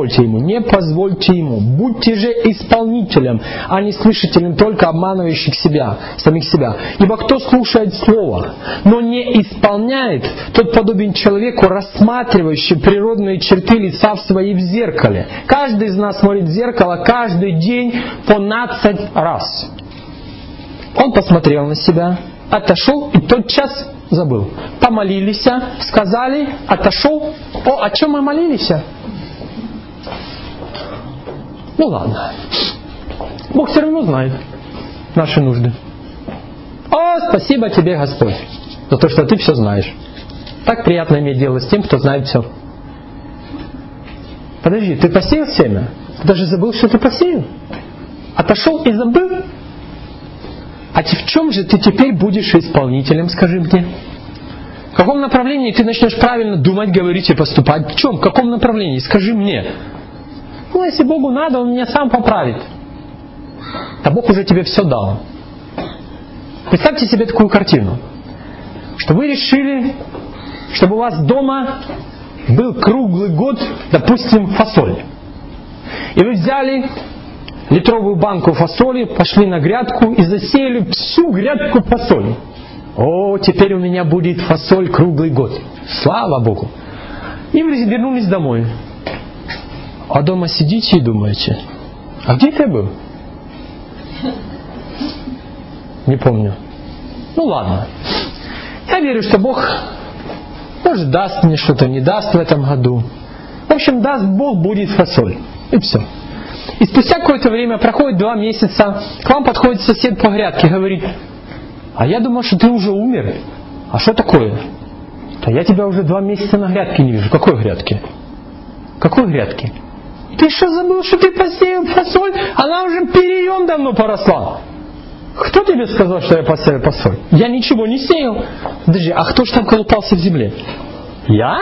ему. Будьте же исполнителем, а не слышателем, только обманывающих самих себя. Ибо кто слушает Слово, но не исполняет, тот подобен человеку, рассматривающему природные черты лица в своей в зеркале. Каждый из нас смотрит в зеркало каждый день по 15 раз. Он посмотрел на себя, отошел и тотчас забыл. Помолились, сказали, отошел. О чем мы молились? Ладно. Бог все равно знает наши нужды. Спасибо тебе, Господь, за то, что ты все знаешь. Так приятно иметь дело с тем, кто знает все. Подожди, ты посеял семя? Ты даже забыл, что ты посеял? Отошел и забыл? А в чем же ты теперь будешь исполнителем, скажи мне? В каком направлении ты начнешь правильно думать, говорить и поступать? В чем? В каком направлении? Скажи мне. Если Богу надо, Он меня сам поправит. А Бог уже тебе все дал. Представьте себе такую картину. Что вы решили, чтобы у вас дома был круглый год, допустим, фасоль. И вы взяли литровую банку фасоли, пошли на грядку и засеяли всю грядку фасоли. Теперь у меня будет фасоль круглый год. Слава Богу. И вы вернулись домой. А дома сидите и думаете, а где ты был? Не помню. Ладно. Я верю, что Бог, может, даст мне что-то, не даст в этом году. В общем, даст Бог, будет фасоль. И все. И спустя какое-то время, проходит 2 месяца, к вам подходит сосед по грядке и говорит, а я думал, что ты уже умер. А что такое? Да я тебя уже 2 месяца на грядке не вижу. Какой грядке? Какой грядке? Ты что, забыл, что ты посеял фасоль? Она уже перьем давно поросла. Кто тебе сказал, что я посеял фасоль? Я ничего не сеял. Подожди, а кто же там колупался в земле? Я?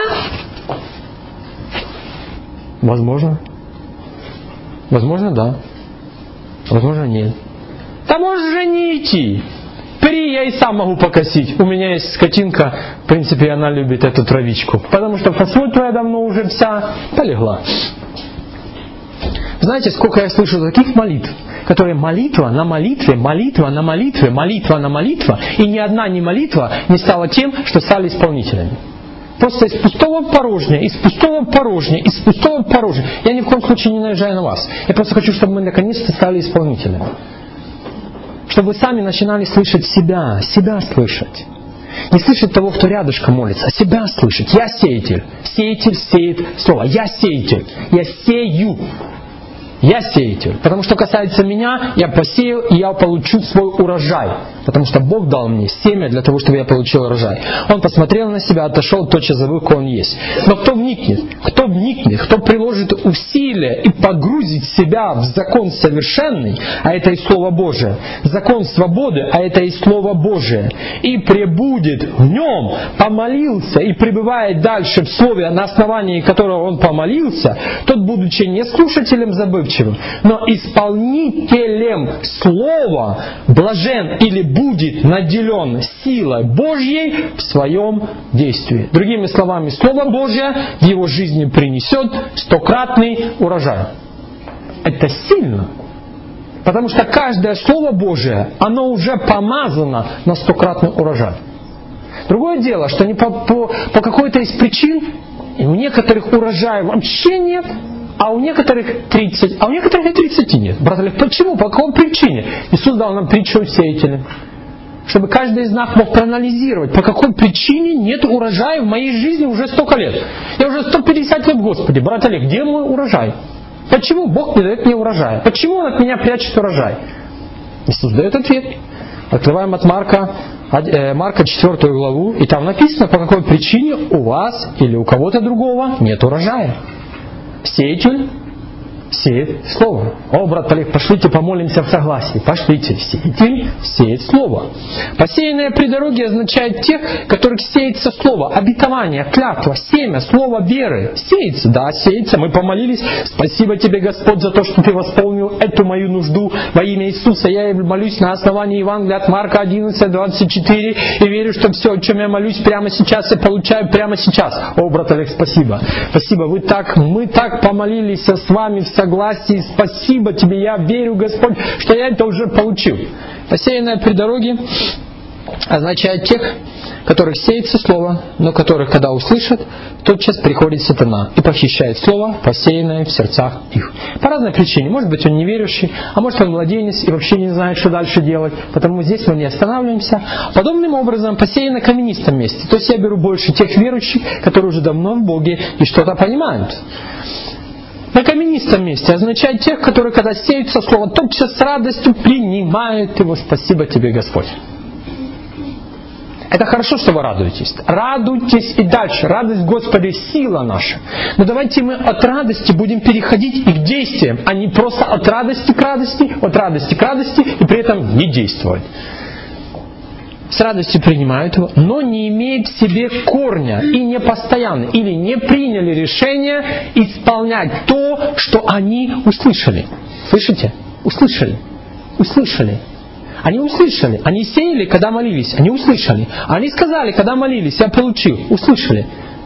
Возможно. Возможно, да. Возможно, нет. Да можешь же не идти. Я и сам могу покосить. У меня есть скотинка, в принципе, она любит эту травичку. Потому что фасоль твоя давно уже вся полегла. Знаете, сколько я слышу таких молитв, которые молитва на молитве, молитва на молитве, молитва на молитва, и ни одна ни молитва не стала тем, что стали исполнителями. Просто из пустого в порожнее, из пустого в порожнее, из пустого в порожнее. Я ни в коем случае не наезжаю на вас. Я просто хочу, чтобы мы наконец-то стали исполнителями. Чтобы вы сами начинали слышать себя слышать. Не слышать того, кто рядышком молится, а себя слышать. Я сеятель. Сеятель сеет слово. Я сеятель. Я сею. Я сеятель. Потому что касается меня, я посеял, и я получу свой урожай. Потому что Бог дал мне семя для того, чтобы я получил урожай. Он посмотрел на себя, отошел, тотчас забыл, кто он есть. Но кто вникнет, кто приложит усилия и погрузит себя в закон совершенный, а это и Слово Божие, закон свободы, а это и Слово Божие, и пребудет в нем, помолился и пребывает дальше в Слове, на основании которого он помолился, тот, будучи не слушателем забывчивым, но исполнителем Слова, блажен или будет наделен силой Божьей в своем действии. Другими словами, Слово Божье в его жизни принесет 100-кратный урожай. Это сильно. Потому что каждое Слово Божие, оно уже помазано на 100-кратный урожай. Другое дело, что не по какой-то из причин, и у некоторых урожая вообще нет, а у некоторых 30, а у некоторых и 30 нет. Брат Олег, почему? По какой причине? Иисус дал нам притчу о сеятеле. Чтобы каждый из нас мог проанализировать, по какой причине нет урожая в моей жизни уже столько лет. Я уже 150 лет, Господи, брат Олег, где мой урожай? Почему Бог не дает мне урожая? Почему Он от меня прячет урожай? Иисус дает ответ. Открываем от Марка 4 главу, и там написано, по какой причине у вас или у кого-то другого нет урожая. Сеятель сеет Слово. О, брат Олег, пошлите помолимся в согласии. Пошлите. Сеятель сеет Слово. Посеянное при дороге означает тех, которых сеется Слово. Обетование, клятва, семя, Слово веры. Сеется, да, сеется. Мы помолились. Спасибо Тебе, Господь, за то, что Ты восполнил эту мою нужду во имя Иисуса. Я молюсь на основании Евангелия от Марка 11:24 и верю, что все, о чем я молюсь прямо сейчас, я получаю прямо сейчас. О, брат Олег, спасибо. Спасибо. Мы так помолились с вами в согласии. Спасибо Тебе, я верю, Господь, что я это уже получил. Посеянное при дороге означает тех, которых сеется Слово, но которых, когда услышат, тотчас приходит сатана и похищает Слово, посеянное в сердцах их. По разной причине. Может быть, он неверующий, а может, он младенец и вообще не знает, что дальше делать. Потому здесь мы не останавливаемся. Подобным образом посеяно на каменистом месте. То есть я беру больше тех верующих, которые уже давно в Боге и что-то понимают. На каменистом месте означает тех, которые, когда сеются Слово, тотчас с радостью принимают его. Спасибо Тебе, Господь. Это хорошо, что вы радуетесь. Радуйтесь и дальше. Радость Господи — сила наша. Но давайте мы от радости будем переходить и к действиям, а не просто от радости к радости и при этом не действовать. С радостью принимают его, но не имеют в себе корня и не постоянны, или не приняли решение исполнять то, что они услышали. Слышите? Услышали. Они услышали. Они сеяли, когда молились. Они услышали. Они сказали, когда молились, я получил. Услышали.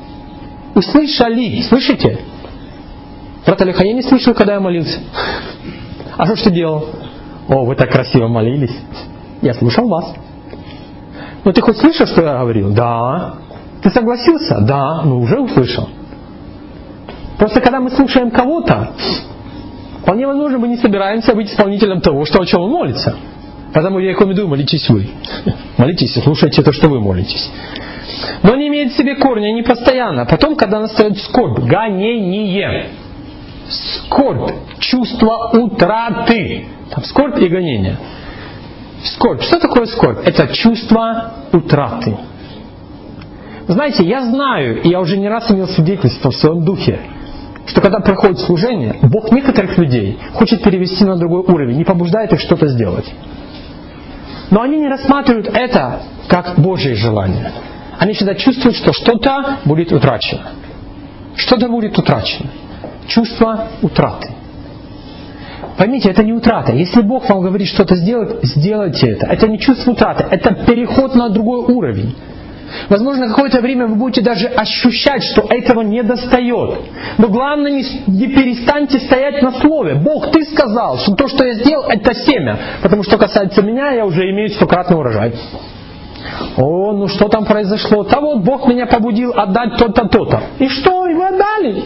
Слышите? Брат Олег, я не слышал, когда я молился. А что ж ты делал? О, вы так красиво молились. Я слушал вас. Но ты хоть слышал, что я говорил? Да. Ты согласился? Да. Ну уже услышал. Просто когда мы слушаем кого-то, вполне возможно, мы не собираемся быть исполнителем того, о чем он молится. Поэтому я рекомендую, молитесь вы. Молитесь и слушайте то, что вы молитесь. Но не имеет в себе корня и не постоянно. Потом, когда настает скорбь, гонение. Скорбь, чувство утраты. Там скорбь и гонение. Скорбь. Что такое скорбь? Это чувство утраты. Знаете, я знаю, и я уже не раз имел свидетельство в своем духе, что когда проходит служение, Бог некоторых людей хочет перевести на другой уровень, не побуждает их что-то сделать. Но они не рассматривают это как Божье желание. Они всегда чувствуют, что что-то будет утрачено. Что-то будет утрачено. Чувство утраты. Поймите, это не утрата. Если Бог вам говорит что-то сделать, сделайте это. Это не чувство утраты, это переход на другой уровень. Возможно, какое-то время вы будете даже ощущать, что этого не достает. Но главное, не перестаньте стоять на слове. Бог, Ты сказал, что то, что я сделал, это семя. Потому что касается меня, я уже имею 100-кратный урожай. О, ну что там произошло? Да вот Бог меня побудил отдать то-то, то-то. И что? И вы отдали?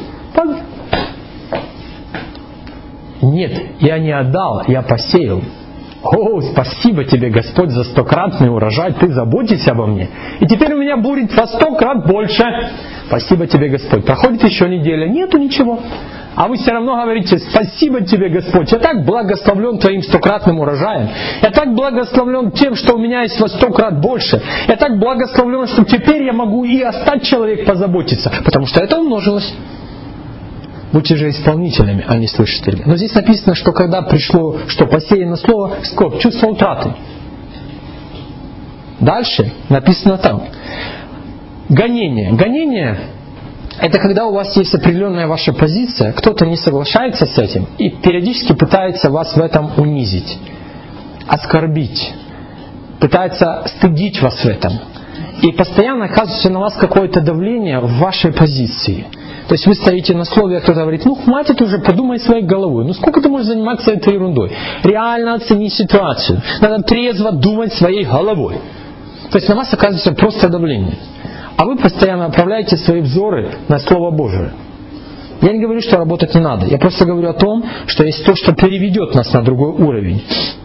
Нет, я не отдал, я посеял. О, спасибо Тебе, Господь, за 100-кратный урожай, Ты заботишься обо мне. И теперь у меня будет во 100 крат больше. Спасибо Тебе, Господь. Проходит еще неделя, нету ничего. А вы все равно говорите, спасибо Тебе, Господь. Я так благословлен Твоим 100-кратным урожаем. Я так благословлен тем, что у меня есть во 100 крат больше. Я так благословлен, что теперь я могу и о 100 человек позаботиться. Потому что это умножилось. Будьте же исполнителями, а не слышателями. Но здесь написано, что когда пришло, что посеяно слово, скорбь, чувство утраты. Дальше написано там. Гонение. Гонение — это когда у вас есть определенная ваша позиция, кто-то не соглашается с этим и периодически пытается вас в этом унизить, оскорбить, пытается стыдить вас в этом. И постоянно оказывается на вас какое-то давление в вашей позиции. То есть вы стоите на слове, а кто-то говорит, ну хватит уже, подумай своей головой. Ну сколько ты можешь заниматься этой ерундой? Реально оцени ситуацию. Надо трезво думать своей головой. То есть на вас оказывается просто давление. А вы постоянно направляете свои взоры на Слово Божие. Я не говорю, что работать не надо. Я просто говорю о том, что есть то, что переведет нас на другой уровень.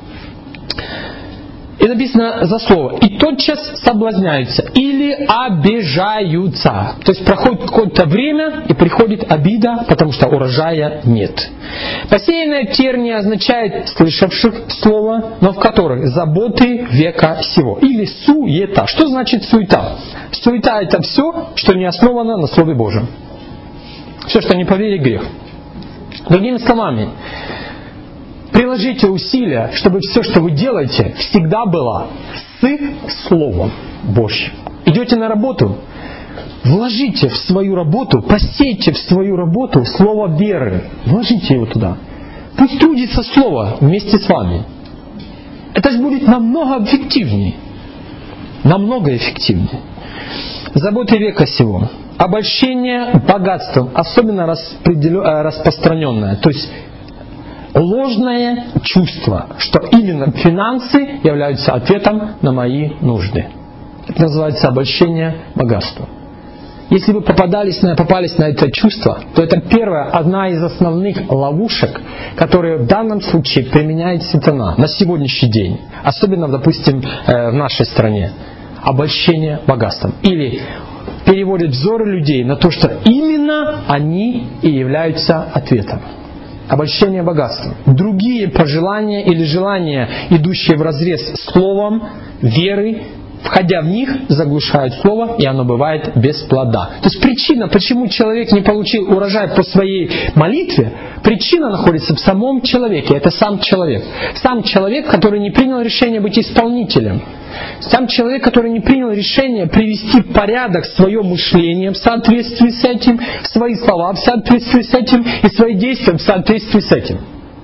И написано за слово. И тотчас соблазняются или обижаются. То есть проходит какое-то время и приходит обида, потому что урожая нет. Посеянное в тернии означает слышавших слово, но в которых заботы века сего. Или суета. Что значит суета? Суета — это все, что не основано на Слове Божьем. Все, что не по вере, грех. Другими словами, приложите усилия, чтобы все, что вы делаете, всегда было с Словом Божьим. Идете на работу, вложите в свою работу, посейте в свою работу слово веры. Вложите его туда. Пусть трудится Слово вместе с вами. Это же будет намного эффективнее. Намного эффективнее. Заботы века сего. Обольщение богатством, особенно распространенное. То есть ложное чувство, что именно финансы являются ответом на мои нужды. Это называется обольщение богатством. Если вы попались на это чувство, то это одна из основных ловушек, которые в данном случае применяет сатана на сегодняшний день. Особенно, допустим, в нашей стране. Обольщение богатством. Или переводит взоры людей на то, что именно они и являются ответом. Обольщение богатством. Другие пожелания или желания, идущие вразрез с словом веры, входя в них, заглушают слово, и оно бывает без плода. То есть причина, почему человек не получил урожай по своей молитве, причина находится в самом человеке. Это сам человек. Сам человек, который не принял решение быть исполнителем. Сам человек, который не принял решение привести в порядок свое мышление в соответствии с этим, свои слова в соответствии с этим и свои действия в соответствии с этим.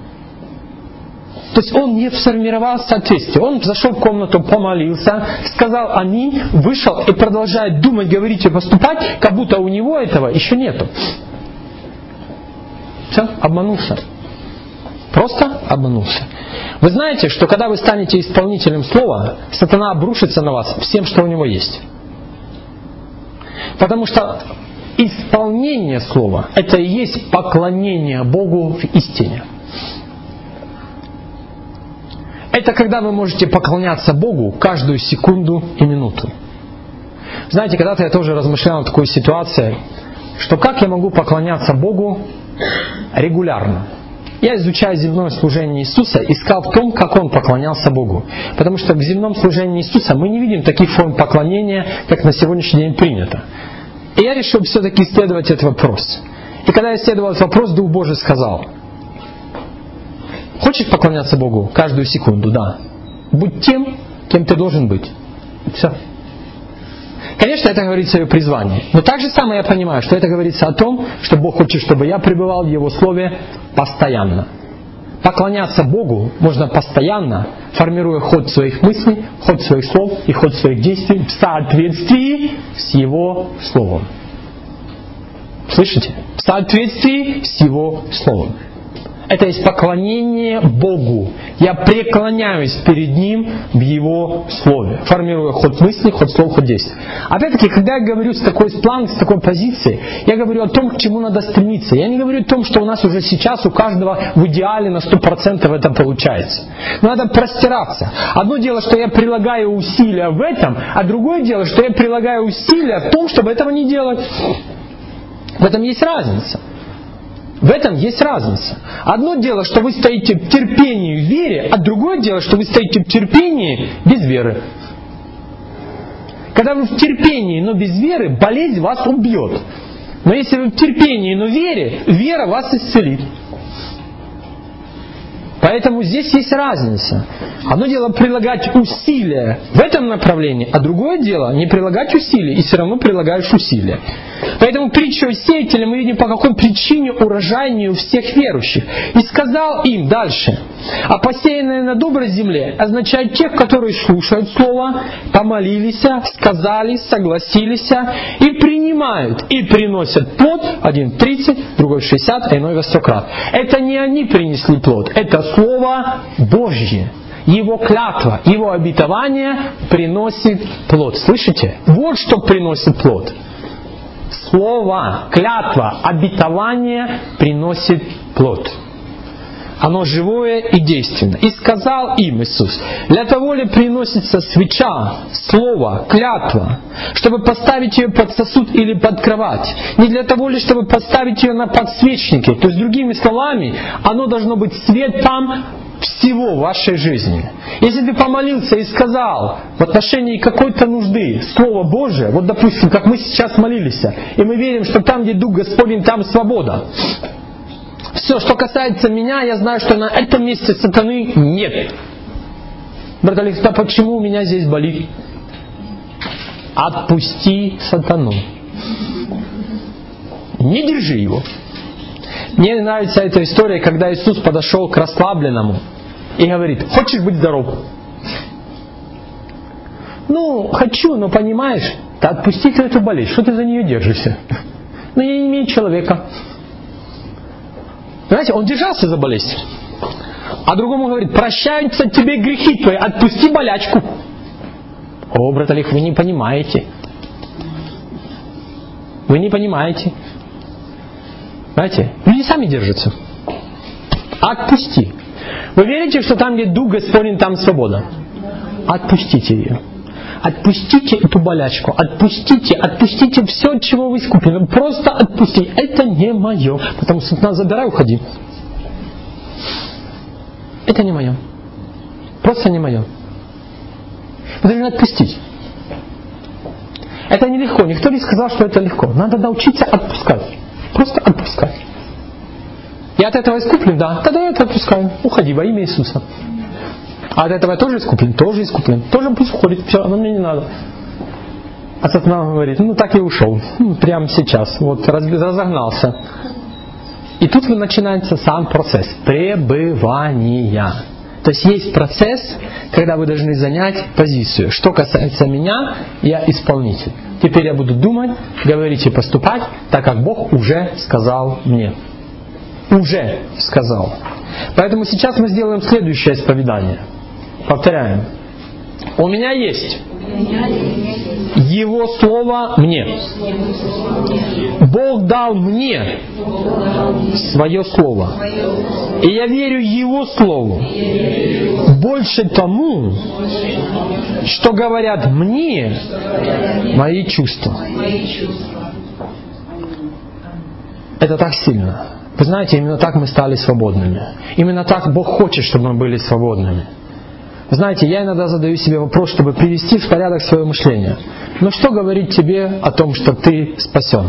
То есть он не сформировал соответствие. Он зашел в комнату, помолился, сказал аминь, вышел и продолжает думать, говорить и поступать, как будто у него этого еще нету. Все, обманулся. Просто обманулся. Вы знаете, что когда вы станете исполнителем слова, сатана обрушится на вас всем, что у него есть. Потому что исполнение слова — это и есть поклонение Богу в истине. Это когда вы можете поклоняться Богу каждую секунду и минуту. Знаете, когда-то я тоже размышлял над такой ситуацией, что как я могу поклоняться Богу регулярно. Я, изучая земное служение Иисуса, искал в том, как Он поклонялся Богу. Потому что в земном служении Иисуса мы не видим таких форм поклонения, как на сегодняшний день принято. И я решил все-таки исследовать этот вопрос. И когда я исследовал этот вопрос, Дух Божий сказал: хочешь поклоняться Богу каждую секунду? Да. Будь тем, кем ты должен быть. Все. Конечно, это говорится о призвании. Но так же самое я понимаю, что это говорится о том, что Бог хочет, чтобы я пребывал в Его Слове постоянно. Поклоняться Богу можно постоянно, формируя ход своих мыслей, ход своих слов и ход своих действий в соответствии с Его Словом. Слышите? В соответствии с Его Словом. Это есть поклонение Богу. Я преклоняюсь перед Ним в Его Слове, формируя ход мысли, ход слов, ход действий. Опять-таки, когда я говорю с такой планки, с такой позиции, я говорю о том, к чему надо стремиться. Я не говорю о том, что у нас уже сейчас у каждого в идеале на 100% это получается. Но надо простираться. Одно дело, что я прилагаю усилия в этом, а другое дело, что я прилагаю усилия в том, чтобы этого не делать. В этом есть разница. В этом есть разница. Одно дело, что вы стоите в терпении в вере, а другое дело, что вы стоите в терпении без веры. Когда вы в терпении, но без веры, болезнь вас убьет. Но если вы в терпении, но в вере, вера вас исцелит. Поэтому здесь есть разница. Одно дело прилагать усилия в этом направлении, а другое дело не прилагать усилий, и все равно прилагаешь усилия. Поэтому притчу о сеятеле мы видим, по какой причине урожай не у всех верующих. И сказал им дальше: а посеянное на доброй земле означает тех, которые слушают слово, помолились, сказали, согласились и принимают принимают и приносят плод, один 30, другой 60, а иной во 100 крат. Это не они принесли плод, это Слово Божье. Его клятва, его обетование приносит плод. Слышите? Вот что приносит плод. Слово, клятва, обетование приносит плод. Оно живое и действенное. И сказал им Иисус: для того ли приносится свеча, слово, клятва, чтобы поставить ее под сосуд или под кровать? Не для того ли, чтобы поставить ее на подсвечнике? То есть, другими словами, оно должно быть светом всего в вашей жизни. Если ты помолился и сказал в отношении какой-то нужды Слово Божие, вот допустим, как мы сейчас молились, и мы верим, что там, где Дух Господень, там свобода. Все, что касается меня, я знаю, что на этом месте сатаны нет. Брат Александр, почему у меня здесь болит? Отпусти сатану. Не держи его. Мне нравится эта история, когда Иисус подошел к расслабленному и говорит: хочешь быть здоров? Ну, хочу, но понимаешь, да отпусти ты эту болезнь, что ты за нее держишься? Ну, я не имею человека. Знаете, он держался за болезнь. А другому говорит: прощаются тебе грехи твои, отпусти болячку. О, брат Олег, вы не понимаете. Вы не понимаете. Знаете, люди сами держатся. Отпусти. Вы верите, что там, где Дух Господень, там свобода? Отпустите ее. Отпустите эту болячку. Отпустите все, от чего вы искуплены. Просто отпустите. Это не мое. Потому что нас забирай, уходи. Это не мое. Просто не мое. Вы должны отпустить. Это нелегко. Никто не сказал, что это легко. Надо научиться отпускать. Просто отпускай. Я от этого искуплен, да. Тогда я это отпускаю. Уходи во имя Иисуса. А от этого я тоже искуплен? Тоже искуплен. Тоже пусть уходит. Все, оно мне не надо. А сатана говорит: ну так и ушел. Прямо сейчас. Вот разогнался. И тут начинается сам процесс пребывания. То есть есть процесс, когда вы должны занять позицию. Что касается меня, я исполнитель. Теперь я буду думать, говорить и поступать, так как Бог уже сказал мне. Уже сказал. Поэтому сейчас мы сделаем следующее исповедание. Повторяем. У меня есть Его Слово мне. Бог дал мне Свое Слово. И я верю Его Слову. Больше тому, что говорят мне мои чувства. Это так сильно. Вы знаете, именно так мы стали свободными. Именно так Бог хочет, чтобы мы были свободными. Знаете, я иногда задаю себе вопрос, чтобы привести в порядок свое мышление. Но что говорит тебе о том, что ты спасен?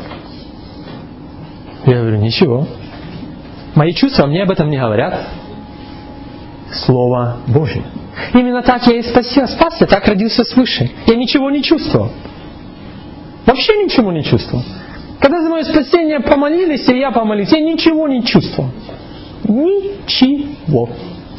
Я говорю: ничего. Мои чувства мне об этом не говорят. Слово Божье. Именно так я и спасся, так родился свыше. Я ничего не чувствовал. Вообще ничего не чувствовал. Когда за мое спасение помолились, и я помолился, я ничего не чувствовал. Ничего.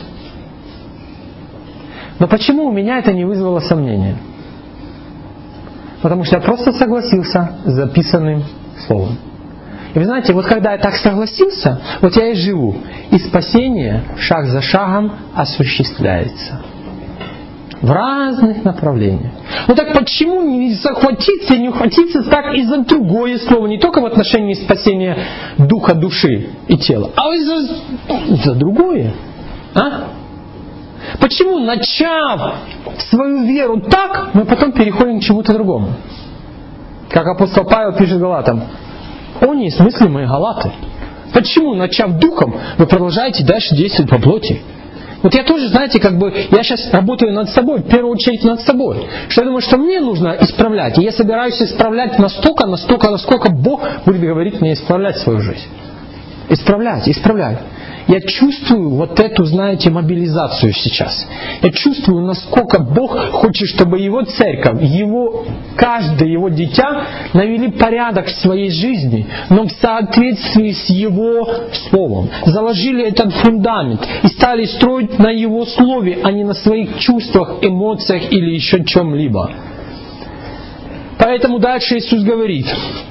Но почему у меня это не вызвало сомнения? Потому что я просто согласился с записанным словом. И вы знаете, вот когда я так согласился, вот я и живу. И спасение шаг за шагом осуществляется. В разных направлениях. Ну так почему не захватиться и не ухватиться так и за другое слово? Не только в отношении спасения духа, души и тела, а и за другое. А? Почему, начав свою веру так, мы потом переходим к чему-то другому? Как апостол Павел пишет Галатам: о, неисмыслимые Галаты. Почему, начав духом, вы продолжаете дальше действовать по плоти? Вот я тоже, знаете, я сейчас работаю над собой, в первую очередь над собой. Что я думаю, что мне нужно исправлять. И я собираюсь исправлять настолько, насколько Бог будет говорить мне исправлять свою жизнь. Исправлять. Я чувствую вот эту, знаете, мобилизацию сейчас. Я чувствую, насколько Бог хочет, чтобы Его церковь, каждое Его дитя навели порядок в своей жизни, но в соответствии с Его Словом. Заложили этот фундамент и стали строить на Его Слове, а не на своих чувствах, эмоциях или еще чем-либо. Поэтому дальше Иисус говорит: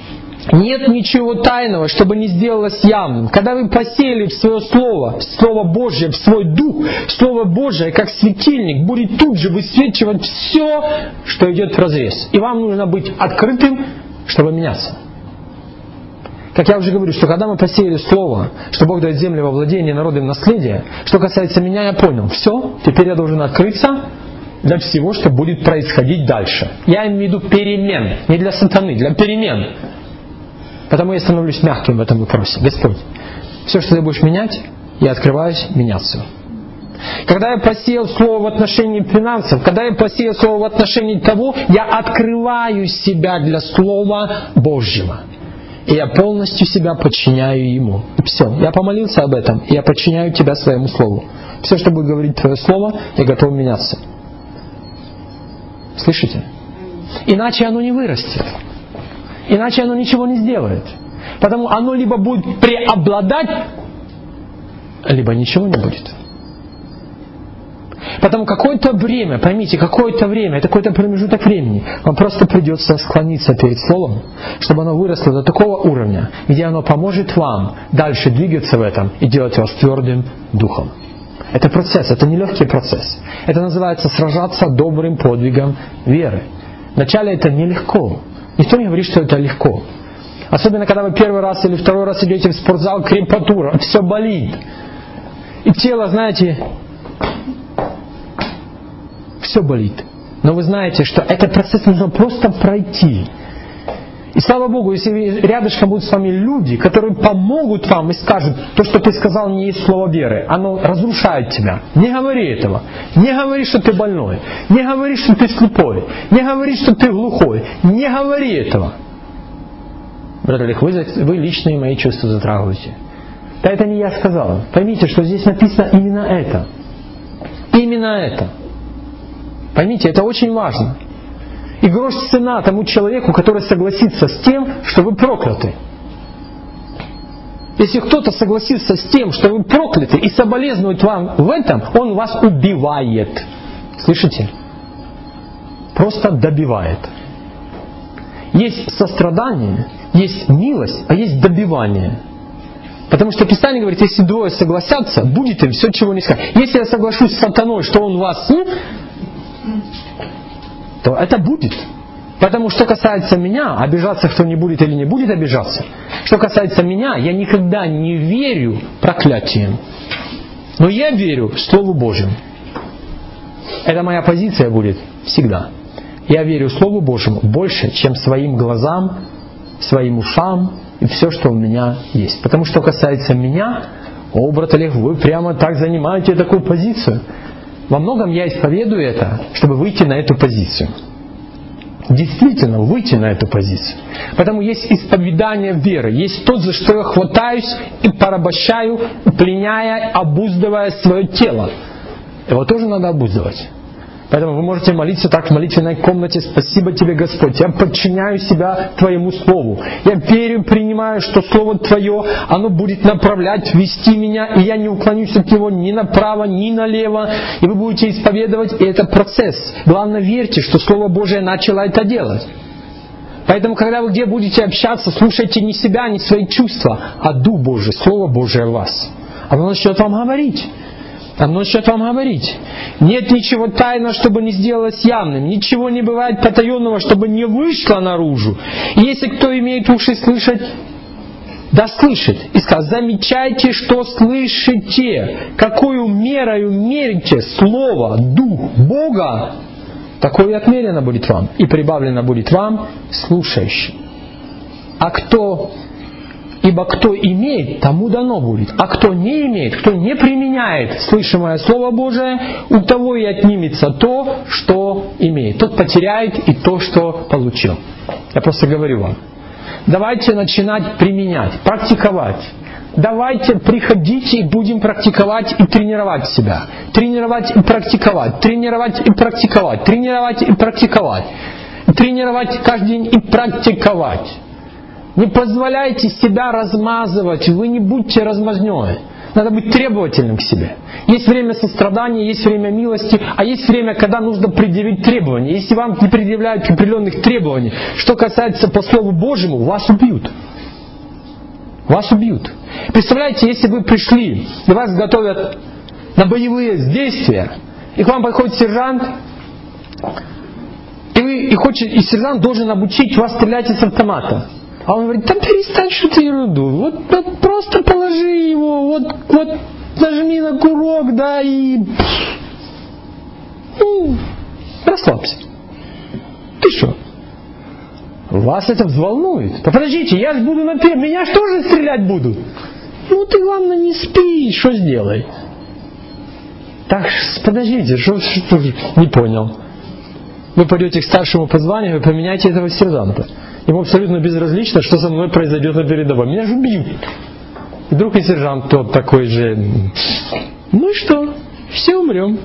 Нет ничего тайного, чтобы не сделалось явным. Когда вы посеяли в свое слово, Слово Божье, в свой дух, Слово Божье, как светильник, будет тут же высвечивать все, что идет вразрез. И вам нужно быть открытым, чтобы меняться. Как я уже говорю, что когда мы посеяли Слово, что Бог дает землю во владение, народы в наследие, что касается меня, я понял, все, теперь я должен открыться для всего, что будет происходить дальше. Я имею в виду перемен, не для сатаны, для перемен. Потому я становлюсь мягким в этом вопросе. Господь, все, что ты будешь менять, я открываюсь меняться. Когда я посеял слово в отношении финансов, когда я посеял слово в отношении того, я открываю себя для Слова Божьего. И я полностью себя подчиняю Ему. И все. Я помолился об этом, и я подчиняю тебя своему Слову. Все, что будет говорить Твое Слово, я готов меняться. Слышите? Иначе оно не вырастет. Иначе оно ничего не сделает. Потому оно либо будет преобладать, либо ничего не будет. Потому какое-то время, поймите, какое-то время, это какой-то промежуток времени, вам просто придется склониться перед Словом, чтобы оно выросло до такого уровня, где оно поможет вам дальше двигаться в этом и делать вас твердым духом. Это процесс, это нелегкий процесс. Это называется сражаться добрым подвигом веры. Вначале это нелегко. Никто не говорит, что это легко. Особенно, когда вы первый раз или второй раз идете в спортзал, крепатура, все болит. И тело, знаете, все болит. Но вы знаете, что этот процесс нужно просто пройти. И слава Богу, если рядышком будут с вами люди, которые помогут вам и скажут, то, что ты сказал, не есть слово веры, оно разрушает тебя. Не говори этого. Не говори, что ты больной. Не говори, что ты слепой. Не говори, что ты глухой. Не говори этого. Брат Олег, вы личные мои чувства затрагиваете. Да это не я сказал. Поймите, что здесь написано именно это. Именно это. Поймите, это очень важно. И грош цена тому человеку, который согласится с тем, что вы прокляты. Если кто-то согласится с тем, что вы прокляты, и соболезнует вам в этом, он вас убивает. Слышите? Просто добивает. Есть сострадание, есть милость, а есть добивание. Потому что Писание говорит, если двое согласятся, будет им все, чего не сказать. Если я соглашусь с сатаной, что он вас... то это будет. Потому что касается меня, обижаться кто не будет или не будет обижаться. Что касается меня, я никогда не верю проклятиям. Но я верю Слову Божьему. Это моя позиция будет всегда. Я верю Слову Божьему больше, чем своим глазам, своим ушам и все, что у меня есть. Потому что касается меня, брат Олег, вы прямо так занимаете такую позицию. Во многом я исповедую это, чтобы выйти на эту позицию. Действительно, выйти на эту позицию. Потому есть исповедание веры. Есть то, за что я хватаюсь и порабощаю, пленяя, обуздывая свое тело. Его тоже надо обуздывать. Поэтому вы можете молиться так в молитвенной комнате: «Спасибо тебе, Господь, я подчиняю себя Твоему Слову. Я верю, принимаю, что Слово Твое, оно будет направлять, вести меня, и я не уклонюсь от него ни направо, ни налево». И вы будете исповедовать, и это процесс. Главное, верьте, что Слово Божие начало это делать. Поэтому, когда вы где будете общаться, слушайте не себя, не свои чувства, а Дух Божий, Слово Божие в вас. Оно начнет вам говорить. Оно начнет вам говорить. Нет ничего тайного, чтобы не сделалось явным. Ничего не бывает потаенного, чтобы не вышло наружу. И если кто имеет уши слышать, да слышит. И скажет: замечайте, что слышите. Какую мерою мерите Слово, Дух Бога, такое и отмерено будет вам. И прибавлено будет вам слушающий. Ибо кто имеет, тому дано будет. А кто не имеет, кто не применяет слышимое Слово Божие, у того и отнимется то, что имеет. Тот потеряет и то, что получил. Я просто говорю вам. Давайте начинать применять, практиковать. Давайте приходите и будем практиковать и тренировать себя. Тренировать и практиковать. Тренировать и практиковать. Тренировать и практиковать. Тренировать каждый день и практиковать. Не позволяйте себя размазывать, вы не будьте размазнёй. надо быть требовательным к себе. Есть время сострадания, есть время милости, а есть время, когда нужно предъявить требования. Если вам не предъявляют определенных требований, что касается по Слову Божьему, вас убьют. Вас убьют. Представляете, если вы пришли, и вас готовят на боевые действия, и к вам подходит сержант, и сержант должен обучить вас стрелять из автомата. А он говорит: да перестань, что ты ерунду. Вот просто положи его, вот нажми на курок, да, и расслабься. Ты что? Вас это взволнует. Да подождите, я же буду наперед, меня же тоже стрелять будут. Ну ты, главное, не спи, что сделай? Так, подождите, что не понял. Вы пойдете к старшему по званию и поменяйте этого сержанта. Ему абсолютно безразлично, что со мной произойдет на передовой. Меня же убьют. И вдруг и сержант тот такой же. Ну и что? Все умрем.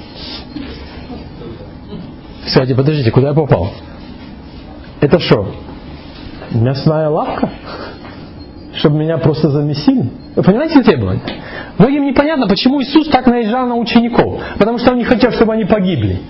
Кстати, подождите, куда я попал? Это что? Мясная лавка? Чтобы меня просто замесили? Вы понимаете требования? Многим непонятно, почему Иисус так наезжал на учеников. Потому что он не хотел, чтобы они погибли.